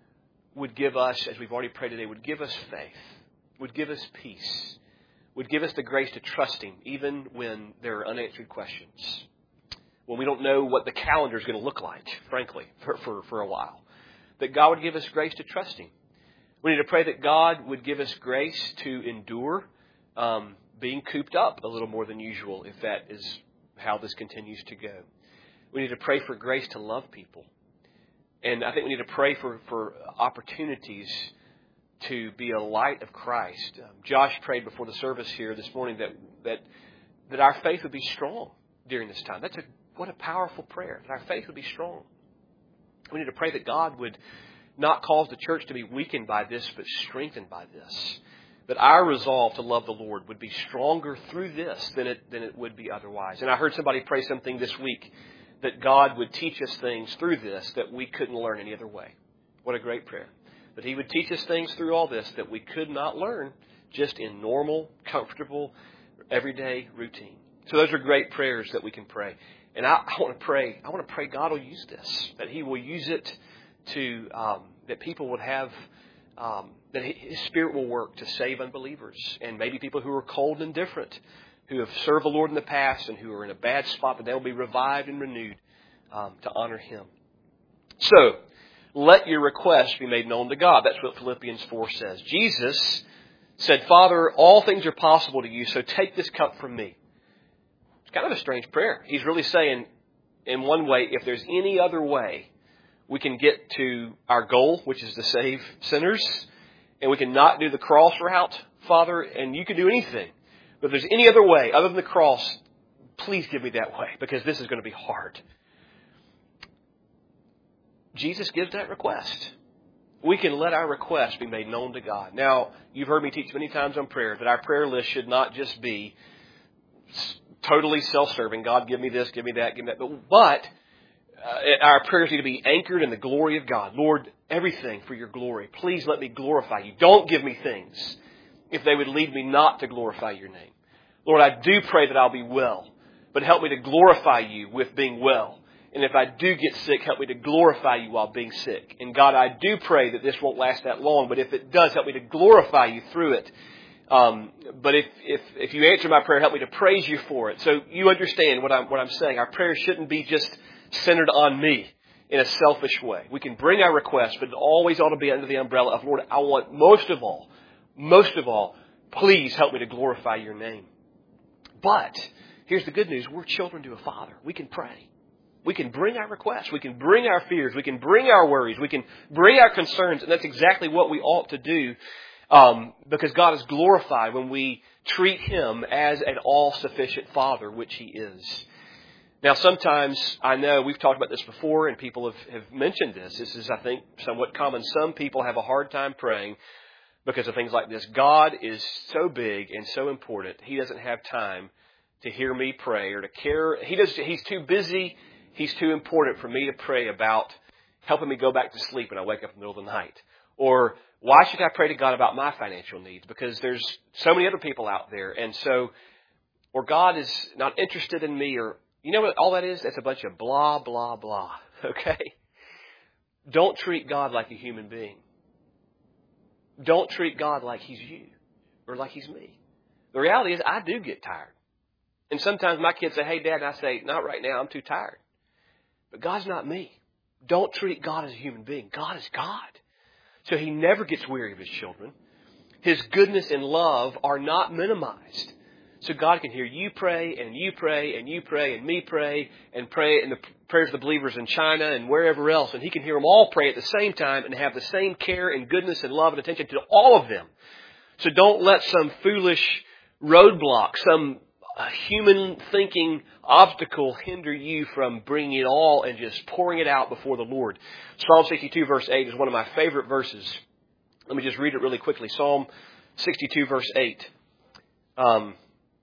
would give us, as we've already prayed today, would give us faith, would give us peace, would give us the grace to trust Him even when there are unanswered questions, when we don't know what the calendar is going to look like, frankly, for, for, for a while. That God would give us grace to trust Him. We need to pray that God would give us grace to endure um, being cooped up a little more than usual, if that is how this continues to go. We need to pray for grace to love people. And I think we need to pray for, for opportunities to be a light of Christ. Um, Josh prayed before the service here this morning that, that that our faith would be strong during this time. That's a what a powerful prayer, that our faith would be strong. We need to pray that God would not cause the church to be weakened by this, but strengthened by this. That our resolve to love the Lord would be stronger through this than it than it would be otherwise. And I heard somebody pray something this week, that God would teach us things through this that we couldn't learn any other way. What a great prayer. That He would teach us things through all this that we could not learn just in normal, comfortable, everyday routine. So those are great prayers that we can pray. And I, I want to pray, I want to pray God will use this, that He will use it to, um, that people would have um, that His Spirit will work to save unbelievers and maybe people who are cold and indifferent, who have served the Lord in the past and who are in a bad spot, but they'll be revived and renewed um, to honor Him. So, let your requests be made known to God. That's what Philippians four says. Jesus said, Father, all things are possible to you, so take this cup from me. It's kind of a strange prayer. He's really saying, in one way, if there's any other way we can get to our goal, which is to save sinners, and we can not do the cross route, Father, and you can do anything. But if there's any other way other than the cross, please give me that way, because this is going to be hard. Jesus gives that request. We can let our request be made known to God. Now, you've heard me teach many times on prayer that our prayer list should not just be totally self-serving. God, give me this, give me that, give me that. But, but uh, our prayers need to be anchored in the glory of God. Lord, everything for your glory. Please let me glorify you. Don't give me things if they would lead me not to glorify your name. Lord, I do pray that I'll be well, but help me to glorify you with being well. And if I do get sick, help me to glorify you while being sick. And God, I do pray that this won't last that long, but if it does, help me to glorify you through it. Um, but if, if, if you answer my prayer, help me to praise you for it. So you understand what I'm, what I'm saying. Our prayer shouldn't be just centered on me in a selfish way. We can bring our requests, but it always ought to be under the umbrella of, Lord, I want most of all, most of all, please help me to glorify your name. But here's the good news. We're children to a Father. We can pray. We can bring our requests. We can bring our fears. We can bring our worries. We can bring our concerns. And that's exactly what we ought to do um, because God is glorified when we treat Him as an all-sufficient Father, which He is. Now, sometimes, I know we've talked about this before and people have, have mentioned this. This is, I think, somewhat common. Some people have a hard time praying because of things like this. God is so big and so important. He doesn't have time to hear me pray or to care. He does. He's too busy. He's too important for me to pray about helping me go back to sleep when I wake up in the middle of the night. Or why should I pray to God about my financial needs? Because there's so many other people out there. And so, or God is not interested in me, or you know what all that is? That's a bunch of blah, blah, blah. Okay? Don't treat God like a human being. Don't treat God like He's you or like He's me. The reality is I do get tired. And sometimes my kids say, hey, Dad, and I say, not right now, I'm too tired. But God's not me. Don't treat God as a human being. God is God. So He never gets weary of His children. His goodness and love are not minimized. So God can hear you pray and you pray and you pray and me pray and pray and the prayers of the believers in China and wherever else. And He can hear them all pray at the same time and have the same care and goodness and love and attention to all of them. So don't let some foolish roadblock, some a human thinking obstacle hinder you from bringing it all and just pouring it out before the Lord. Psalm sixty-two verse eight is one of my favorite verses. Let me just read it really quickly. Psalm sixty-two verse eight. Um,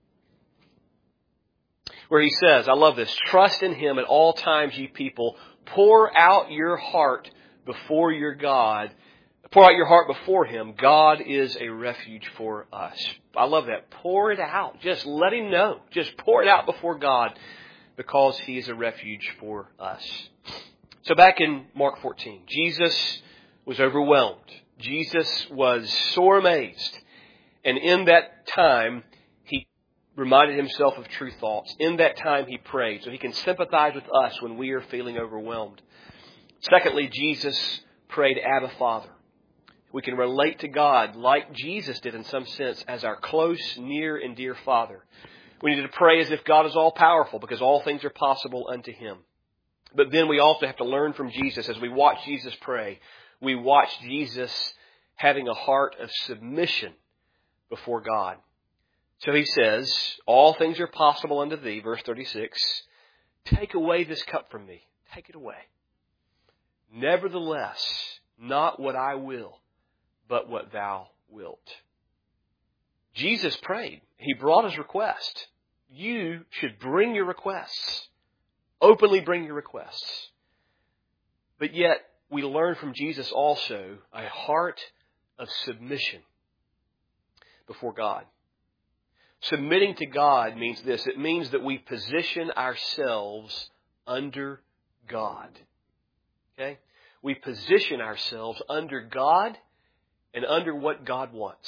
where he says, I love this, trust in Him at all times, ye people. Pour out your heart before your God. Pour out your heart before Him. God is a refuge for us. I love that. Pour it out. Just let Him know. Just pour it out before God because He is a refuge for us. So back in Mark fourteen, Jesus was overwhelmed. Jesus was sore amazed. And in that time, He reminded Himself of true thoughts. In that time, He prayed. So He can sympathize with us when we are feeling overwhelmed. Secondly, Jesus prayed, Abba, Father. We can relate to God like Jesus did in some sense as our close, near, and dear Father. We need to pray as if God is all-powerful because all things are possible unto Him. But then we also have to learn from Jesus. As we watch Jesus pray, we watch Jesus having a heart of submission before God. So He says, all things are possible unto Thee, verse thirty-six, take away this cup from me. Take it away. Nevertheless, not what I will, but what Thou wilt. Jesus prayed. He brought His request. You should bring your requests. Openly bring your requests. But yet, we learn from Jesus also a heart of submission before God. Submitting to God means this. It means that we position ourselves under God. Okay? We position ourselves under God and under what God wants.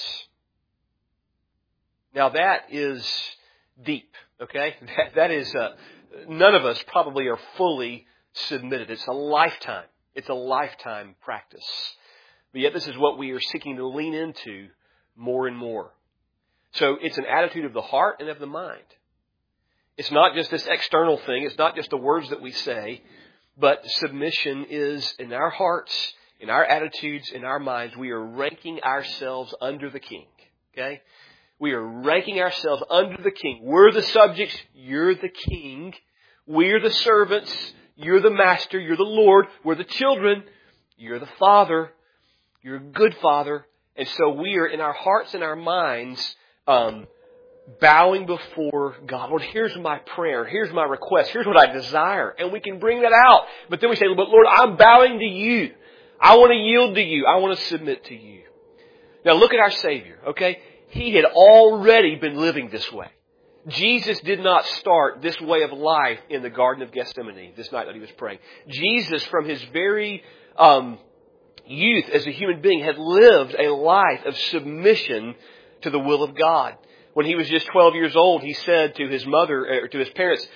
Now that is deep, okay? That, that is, uh, none of us probably are fully submitted. It's a lifetime. It's a lifetime practice. But yet this is what we are seeking to lean into more and more. So it's an attitude of the heart and of the mind. It's not just this external thing. It's not just the words that we say. But submission is in our hearts, in our attitudes, in our minds. We are ranking ourselves under the King. Okay? We are ranking ourselves under the King. We're the subjects. You're the King. We're the servants. You're the Master. You're the Lord. We're the children. You're the Father. You're a good Father. And so we are in our hearts and our minds um, bowing before God. Lord, here's my prayer. Here's my request. Here's what I desire. And we can bring that out. But then we say, but Lord, I'm bowing to you. I want to yield to you. I want to submit to you. Now look at our Savior, okay? He had already been living this way. Jesus did not start this way of life in the Garden of Gethsemane this night that he was praying. Jesus, from his very um, youth as a human being, had lived a life of submission to the will of God. When he was just twelve years old, he said to his mother, or to his parents,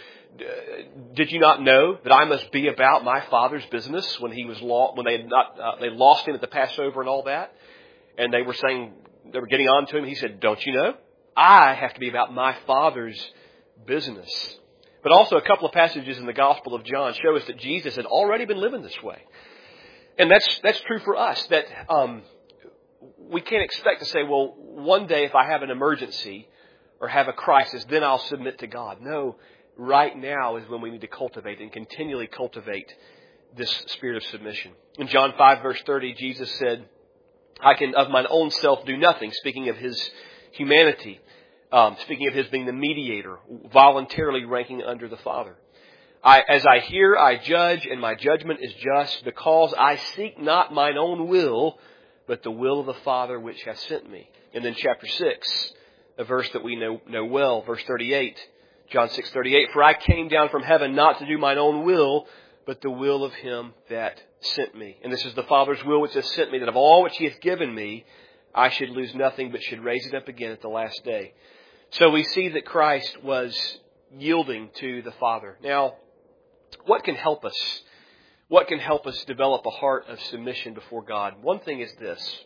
"Did you not know that I must be about my Father's business?" When he was lost, when they had not, uh, they lost him at the Passover and all that, and they were saying, they were getting on to him. He said, "Don't you know? I have to be about my Father's business." But also a couple of passages in the Gospel of John show us that Jesus had already been living this way. And that's that's true for us, that um, we can't expect to say, well, one day if I have an emergency or have a crisis, then I'll submit to God. No, right now is when we need to cultivate and continually cultivate this spirit of submission. In John five, verse thirty, Jesus said, "I can of mine own self do nothing," speaking of his humanity, um, speaking of his being the mediator, voluntarily ranking under the Father. I, as I hear, I judge, and my judgment is just, because I seek not mine own will, but the will of the Father which hath sent me. And then chapter six, a verse that we know, know well, verse thirty-eight, John six thirty-eight, "For I came down from heaven not to do mine own will, but the will of him that sent me. And this is the Father's will which hath sent me, that of all which he hath given me, I should lose nothing, but should raise it up again at the last day." So we see that Christ was yielding to the Father. Now, what can help us? What can help us develop a heart of submission before God? One thing is this,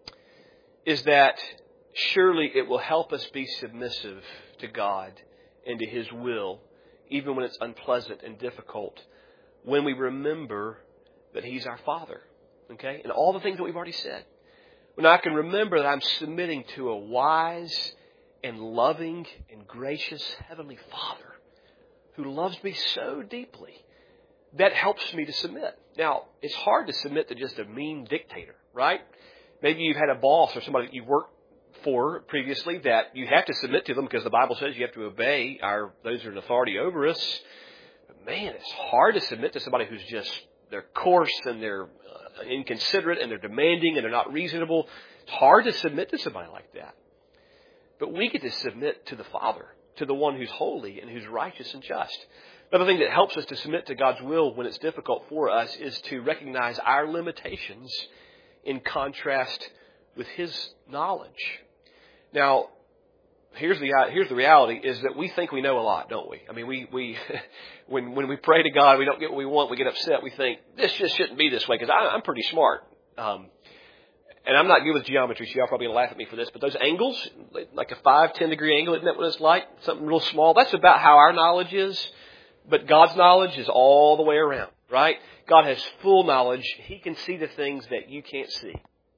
is that surely it will help us be submissive to God and to his will, even when it's unpleasant and difficult, when we remember that he's our Father. Okay? And all the things that we've already said. When I can remember that I'm submitting to a wise and loving and gracious Heavenly Father who loves me so deeply, that helps me to submit. Now, it's hard to submit to just a mean dictator, right? Maybe you've had a boss or somebody that you've worked for previously that you have to submit to them because the Bible says you have to obey our those who are in authority over us. But man, it's hard to submit to somebody who's just, they're coarse and they're uh, inconsiderate and they're demanding and they're not reasonable. It's hard to submit to somebody like that. But we get to submit to the Father, to the one who's holy and who's righteous and just. Another thing that helps us to submit to God's will when it's difficult for us is to recognize our limitations in contrast with his knowledge. Now, here's the here's the reality, is that we think we know a lot, don't we? I mean, we, we when when we pray to God, we don't get what we want, we get upset. We think, this just shouldn't be this way, because I'm pretty smart. Um, and I'm not good with geometry, so y'all probably going to laugh at me for this, but those angles, like a five, ten degree angle, isn't that what it's like? Something real small. That's about how our knowledge is. But God's knowledge is all the way around, right? God has full knowledge. He can see the things that you can't see.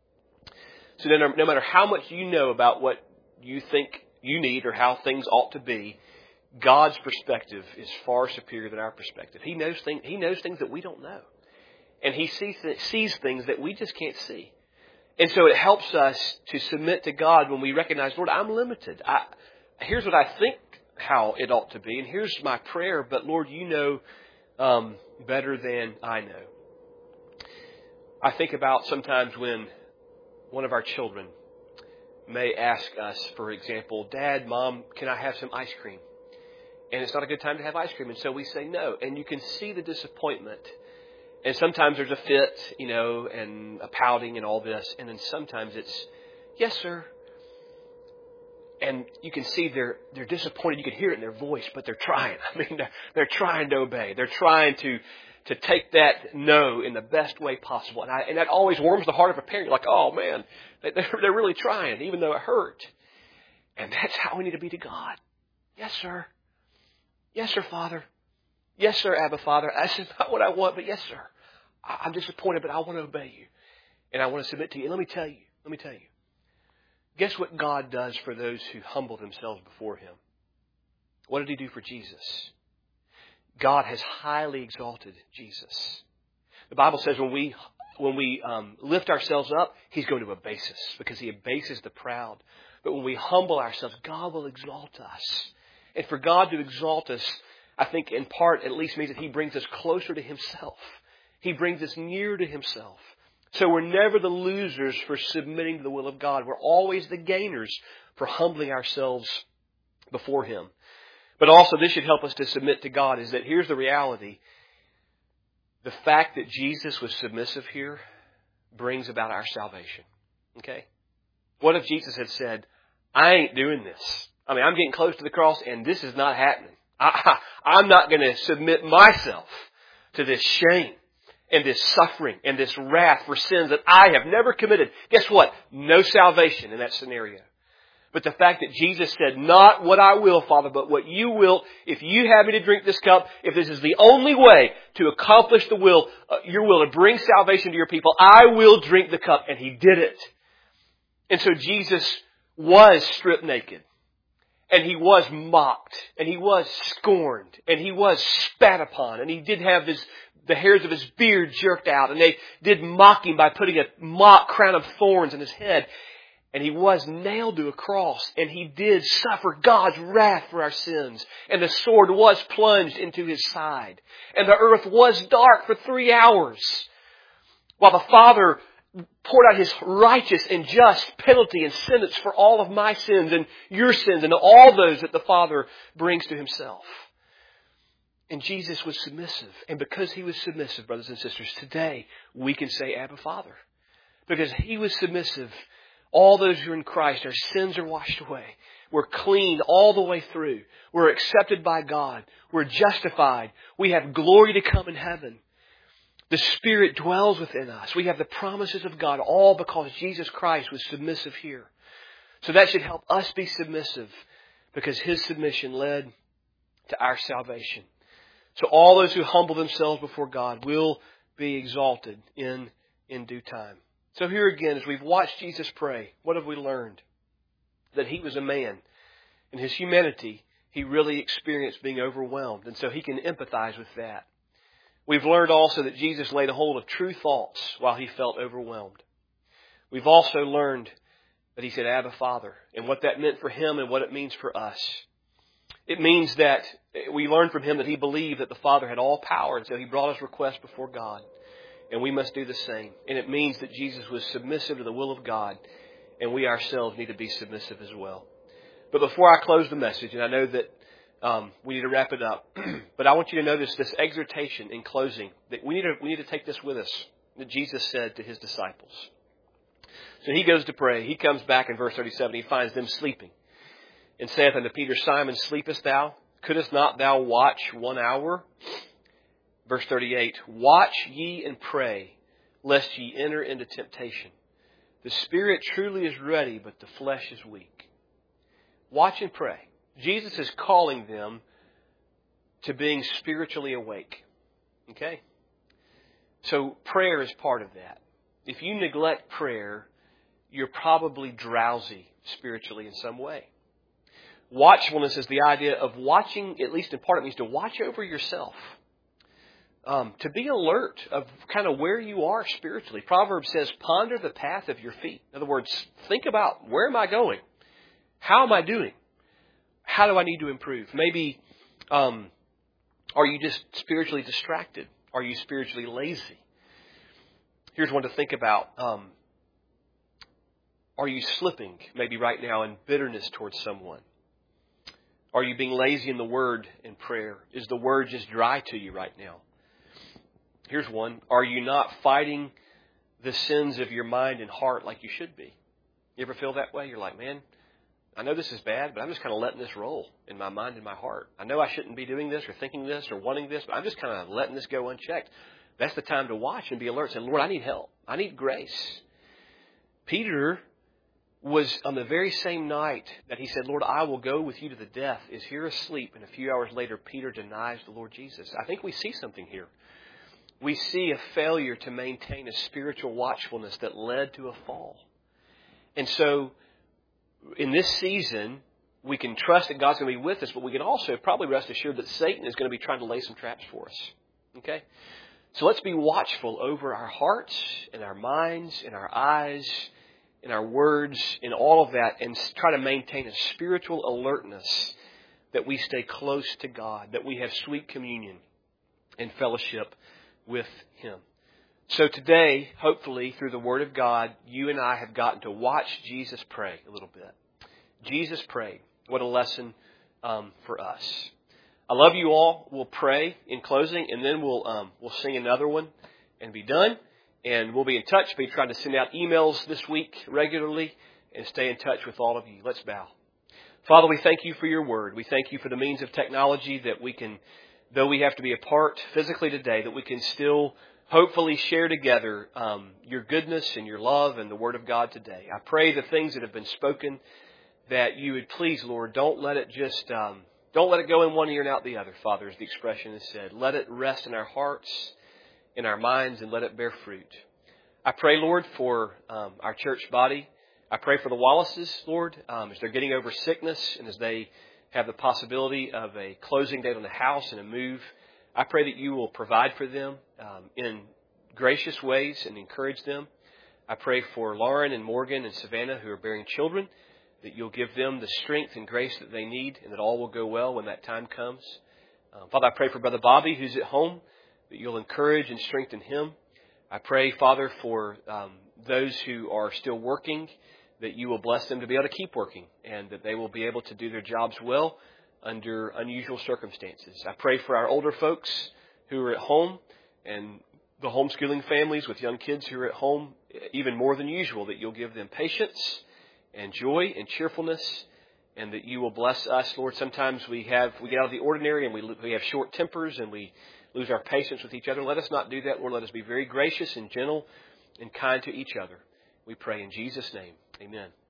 So no, no matter how much you know about what you think you need or how things ought to be, God's perspective is far superior than our perspective. He knows things, he knows things that we don't know. And he sees, sees things that we just can't see. And so it helps us to submit to God when we recognize, Lord, I'm limited. I, here's what I think how it ought to be, and here's my prayer, but Lord, you know um, better than I know. I think about sometimes when one of our children may ask us, for example, Dad, Mom, can I have some ice cream? And it's not a good time to have ice cream, and so we say no. And you can see the disappointment And sometimes there's a fit, you know, and a pouting and all this. And then sometimes it's, yes, sir. And you can see they're they're disappointed. You can hear it in their voice, but they're trying. I mean, they're, they're trying to obey. They're trying to to take that no in the best way possible. And, I, and that always warms the heart of a parent. You're like, oh, man, they're, they're really trying, even though it hurt. And that's how we need to be to God. Yes, sir. Yes, sir, Father. Yes, sir, Abba, Father. That's not what I want, but yes, sir. I'm disappointed, but I want to obey you. And I want to submit to you. And let me tell you, let me tell you. Guess what God does for those who humble themselves before Him? What did He do for Jesus? God has highly exalted Jesus. The Bible says when we when we um, lift ourselves up, He's going to abase us because He abases the proud. But when we humble ourselves, God will exalt us. And for God to exalt us, I think in part at least means that He brings us closer to Himself. He brings us near to Himself. So we're never the losers for submitting to the will of God. We're always the gainers for humbling ourselves before Him. But also this should help us to submit to God is that here's the reality. The fact that Jesus was submissive here brings about our salvation. Okay? What if Jesus had said, I ain't doing this. I mean, I'm getting close to the cross and this is not happening. I, I, I'm not going to submit myself to this shame and this suffering and this wrath for sins that I have never committed. Guess what? No salvation in that scenario. But the fact that Jesus said, not what I will, Father, but what you will. If you have me to drink this cup, if this is the only way to accomplish the will, uh, your will to bring salvation to your people, I will drink the cup. And He did it. And so Jesus was stripped naked. And He was mocked. And He was scorned. And He was spat upon. And He did have his the hairs of His beard jerked out. And they did mock Him by putting a mock crown of thorns in His head. And He was nailed to a cross. And He did suffer God's wrath for our sins. And the sword was plunged into His side. And the earth was dark for three hours. While the Father poured out His righteous and just penalty and sentence for all of my sins and your sins and all those that the Father brings to Himself. And Jesus was submissive. And because He was submissive, brothers and sisters, today we can say, Abba, Father. Because He was submissive. All those who are in Christ, our sins are washed away. We're cleaned all the way through. We're accepted by God. We're justified. We have glory to come in heaven. The Spirit dwells within us. We have the promises of God, all because Jesus Christ was submissive here. So that should help us be submissive because His submission led to our salvation. So all those who humble themselves before God will be exalted in, in due time. So here again, as we've watched Jesus pray, what have we learned? That He was a man. In His humanity, He really experienced being overwhelmed. And so He can empathize with that. We've learned also that Jesus laid a hold of true thoughts while He felt overwhelmed. We've also learned that He said, Abba, Father, and what that meant for Him and what it means for us. It means that we learned from Him that He believed that the Father had all power, and so He brought His request before God. And we must do the same. And it means that Jesus was submissive to the will of God, and we ourselves need to be submissive as well. But before I close the message, and I know that um, we need to wrap it up, but I want you to notice this exhortation in closing, that we need to, we need to take this with us, that Jesus said to His disciples. So He goes to pray. He comes back in verse thirty-seven. He finds them sleeping. And saith unto Peter, Simon, sleepest thou? Couldest not thou watch one hour? Verse thirty-eight, watch ye and pray, lest ye enter into temptation. The spirit truly is ready, but the flesh is weak. Watch and pray. Jesus is calling them to being spiritually awake. Okay? So prayer is part of that. If you neglect prayer, you're probably drowsy spiritually in some way. Watchfulness is the idea of watching, at least in part it means to watch over yourself. Um, to be alert of kind of where you are spiritually. Proverbs says, ponder the path of your feet. In other words, think about, where am I going? How am I doing? How do I need to improve? Maybe, um, are you just spiritually distracted? Are you spiritually lazy? Here's one to think about. Um, are you slipping maybe right now in bitterness towards someone? Are you being lazy in the Word and prayer? Is the Word just dry to you right now? here's one. Are you not fighting the sins of your mind and heart like you should be? You ever feel that way? You're like, man, I know this is bad, but I'm just kind of letting this roll in my mind and my heart. I know I shouldn't be doing this or thinking this or wanting this, but I'm just kind of letting this go unchecked. That's the time to watch and be alert. Say, Lord, I need help. I need grace. Peter was on the very same night that he said, Lord, I will go with you to the death, is here asleep. And a few hours later, Peter denies the Lord Jesus. I think we see something here. We see a failure to maintain a spiritual watchfulness that led to a fall. And so in this season, we can trust that God's going to be with us, but we can also probably rest assured that Satan is going to be trying to lay some traps for us. Okay? So let's be watchful over our hearts and our minds and our eyes in our words, in all of that, and try to maintain a spiritual alertness that we stay close to God, that we have sweet communion and fellowship with Him. So today, hopefully, through the Word of God, you and I have gotten to watch Jesus pray a little bit. Jesus prayed. What a lesson um, for us. I love you all. We'll pray in closing, and then we'll um, we'll sing another one and be done. And we'll be in touch. We'll be trying to send out emails this week regularly and stay in touch with all of you. Let's bow. Father, we thank you for your word. We thank you for the means of technology that we can, though we have to be apart physically today, that we can still hopefully share together um, your goodness and your love and the word of God today. I pray the things that have been spoken that you would please, Lord, don't let it just, um, don't let it go in one ear and out the other, Father, as the expression is said. Let it rest in our hearts, in our minds, and let it bear fruit. I pray, Lord, for um, our church body. I pray for the Wallaces, Lord, um, as they're getting over sickness and as they have the possibility of a closing date on the house and a move. I pray that you will provide for them um, in gracious ways and encourage them. I pray for Lauren and Morgan and Savannah who are bearing children, that you'll give them the strength and grace that they need and that all will go well when that time comes. Um, Father, I pray for Brother Bobby who's at home, that you'll encourage and strengthen him. I pray, Father, for um, those who are still working, that you will bless them to be able to keep working and that they will be able to do their jobs well under unusual circumstances. I pray for our older folks who are at home and the homeschooling families with young kids who are at home, even more than usual, that you'll give them patience and joy and cheerfulness, and that you will bless us, Lord. Sometimes we have we get out of the ordinary and we we have short tempers and we lose our patience with each other. Let us not do that, Lord. Let us be very gracious and gentle and kind to each other. We pray in Jesus' name. Amen.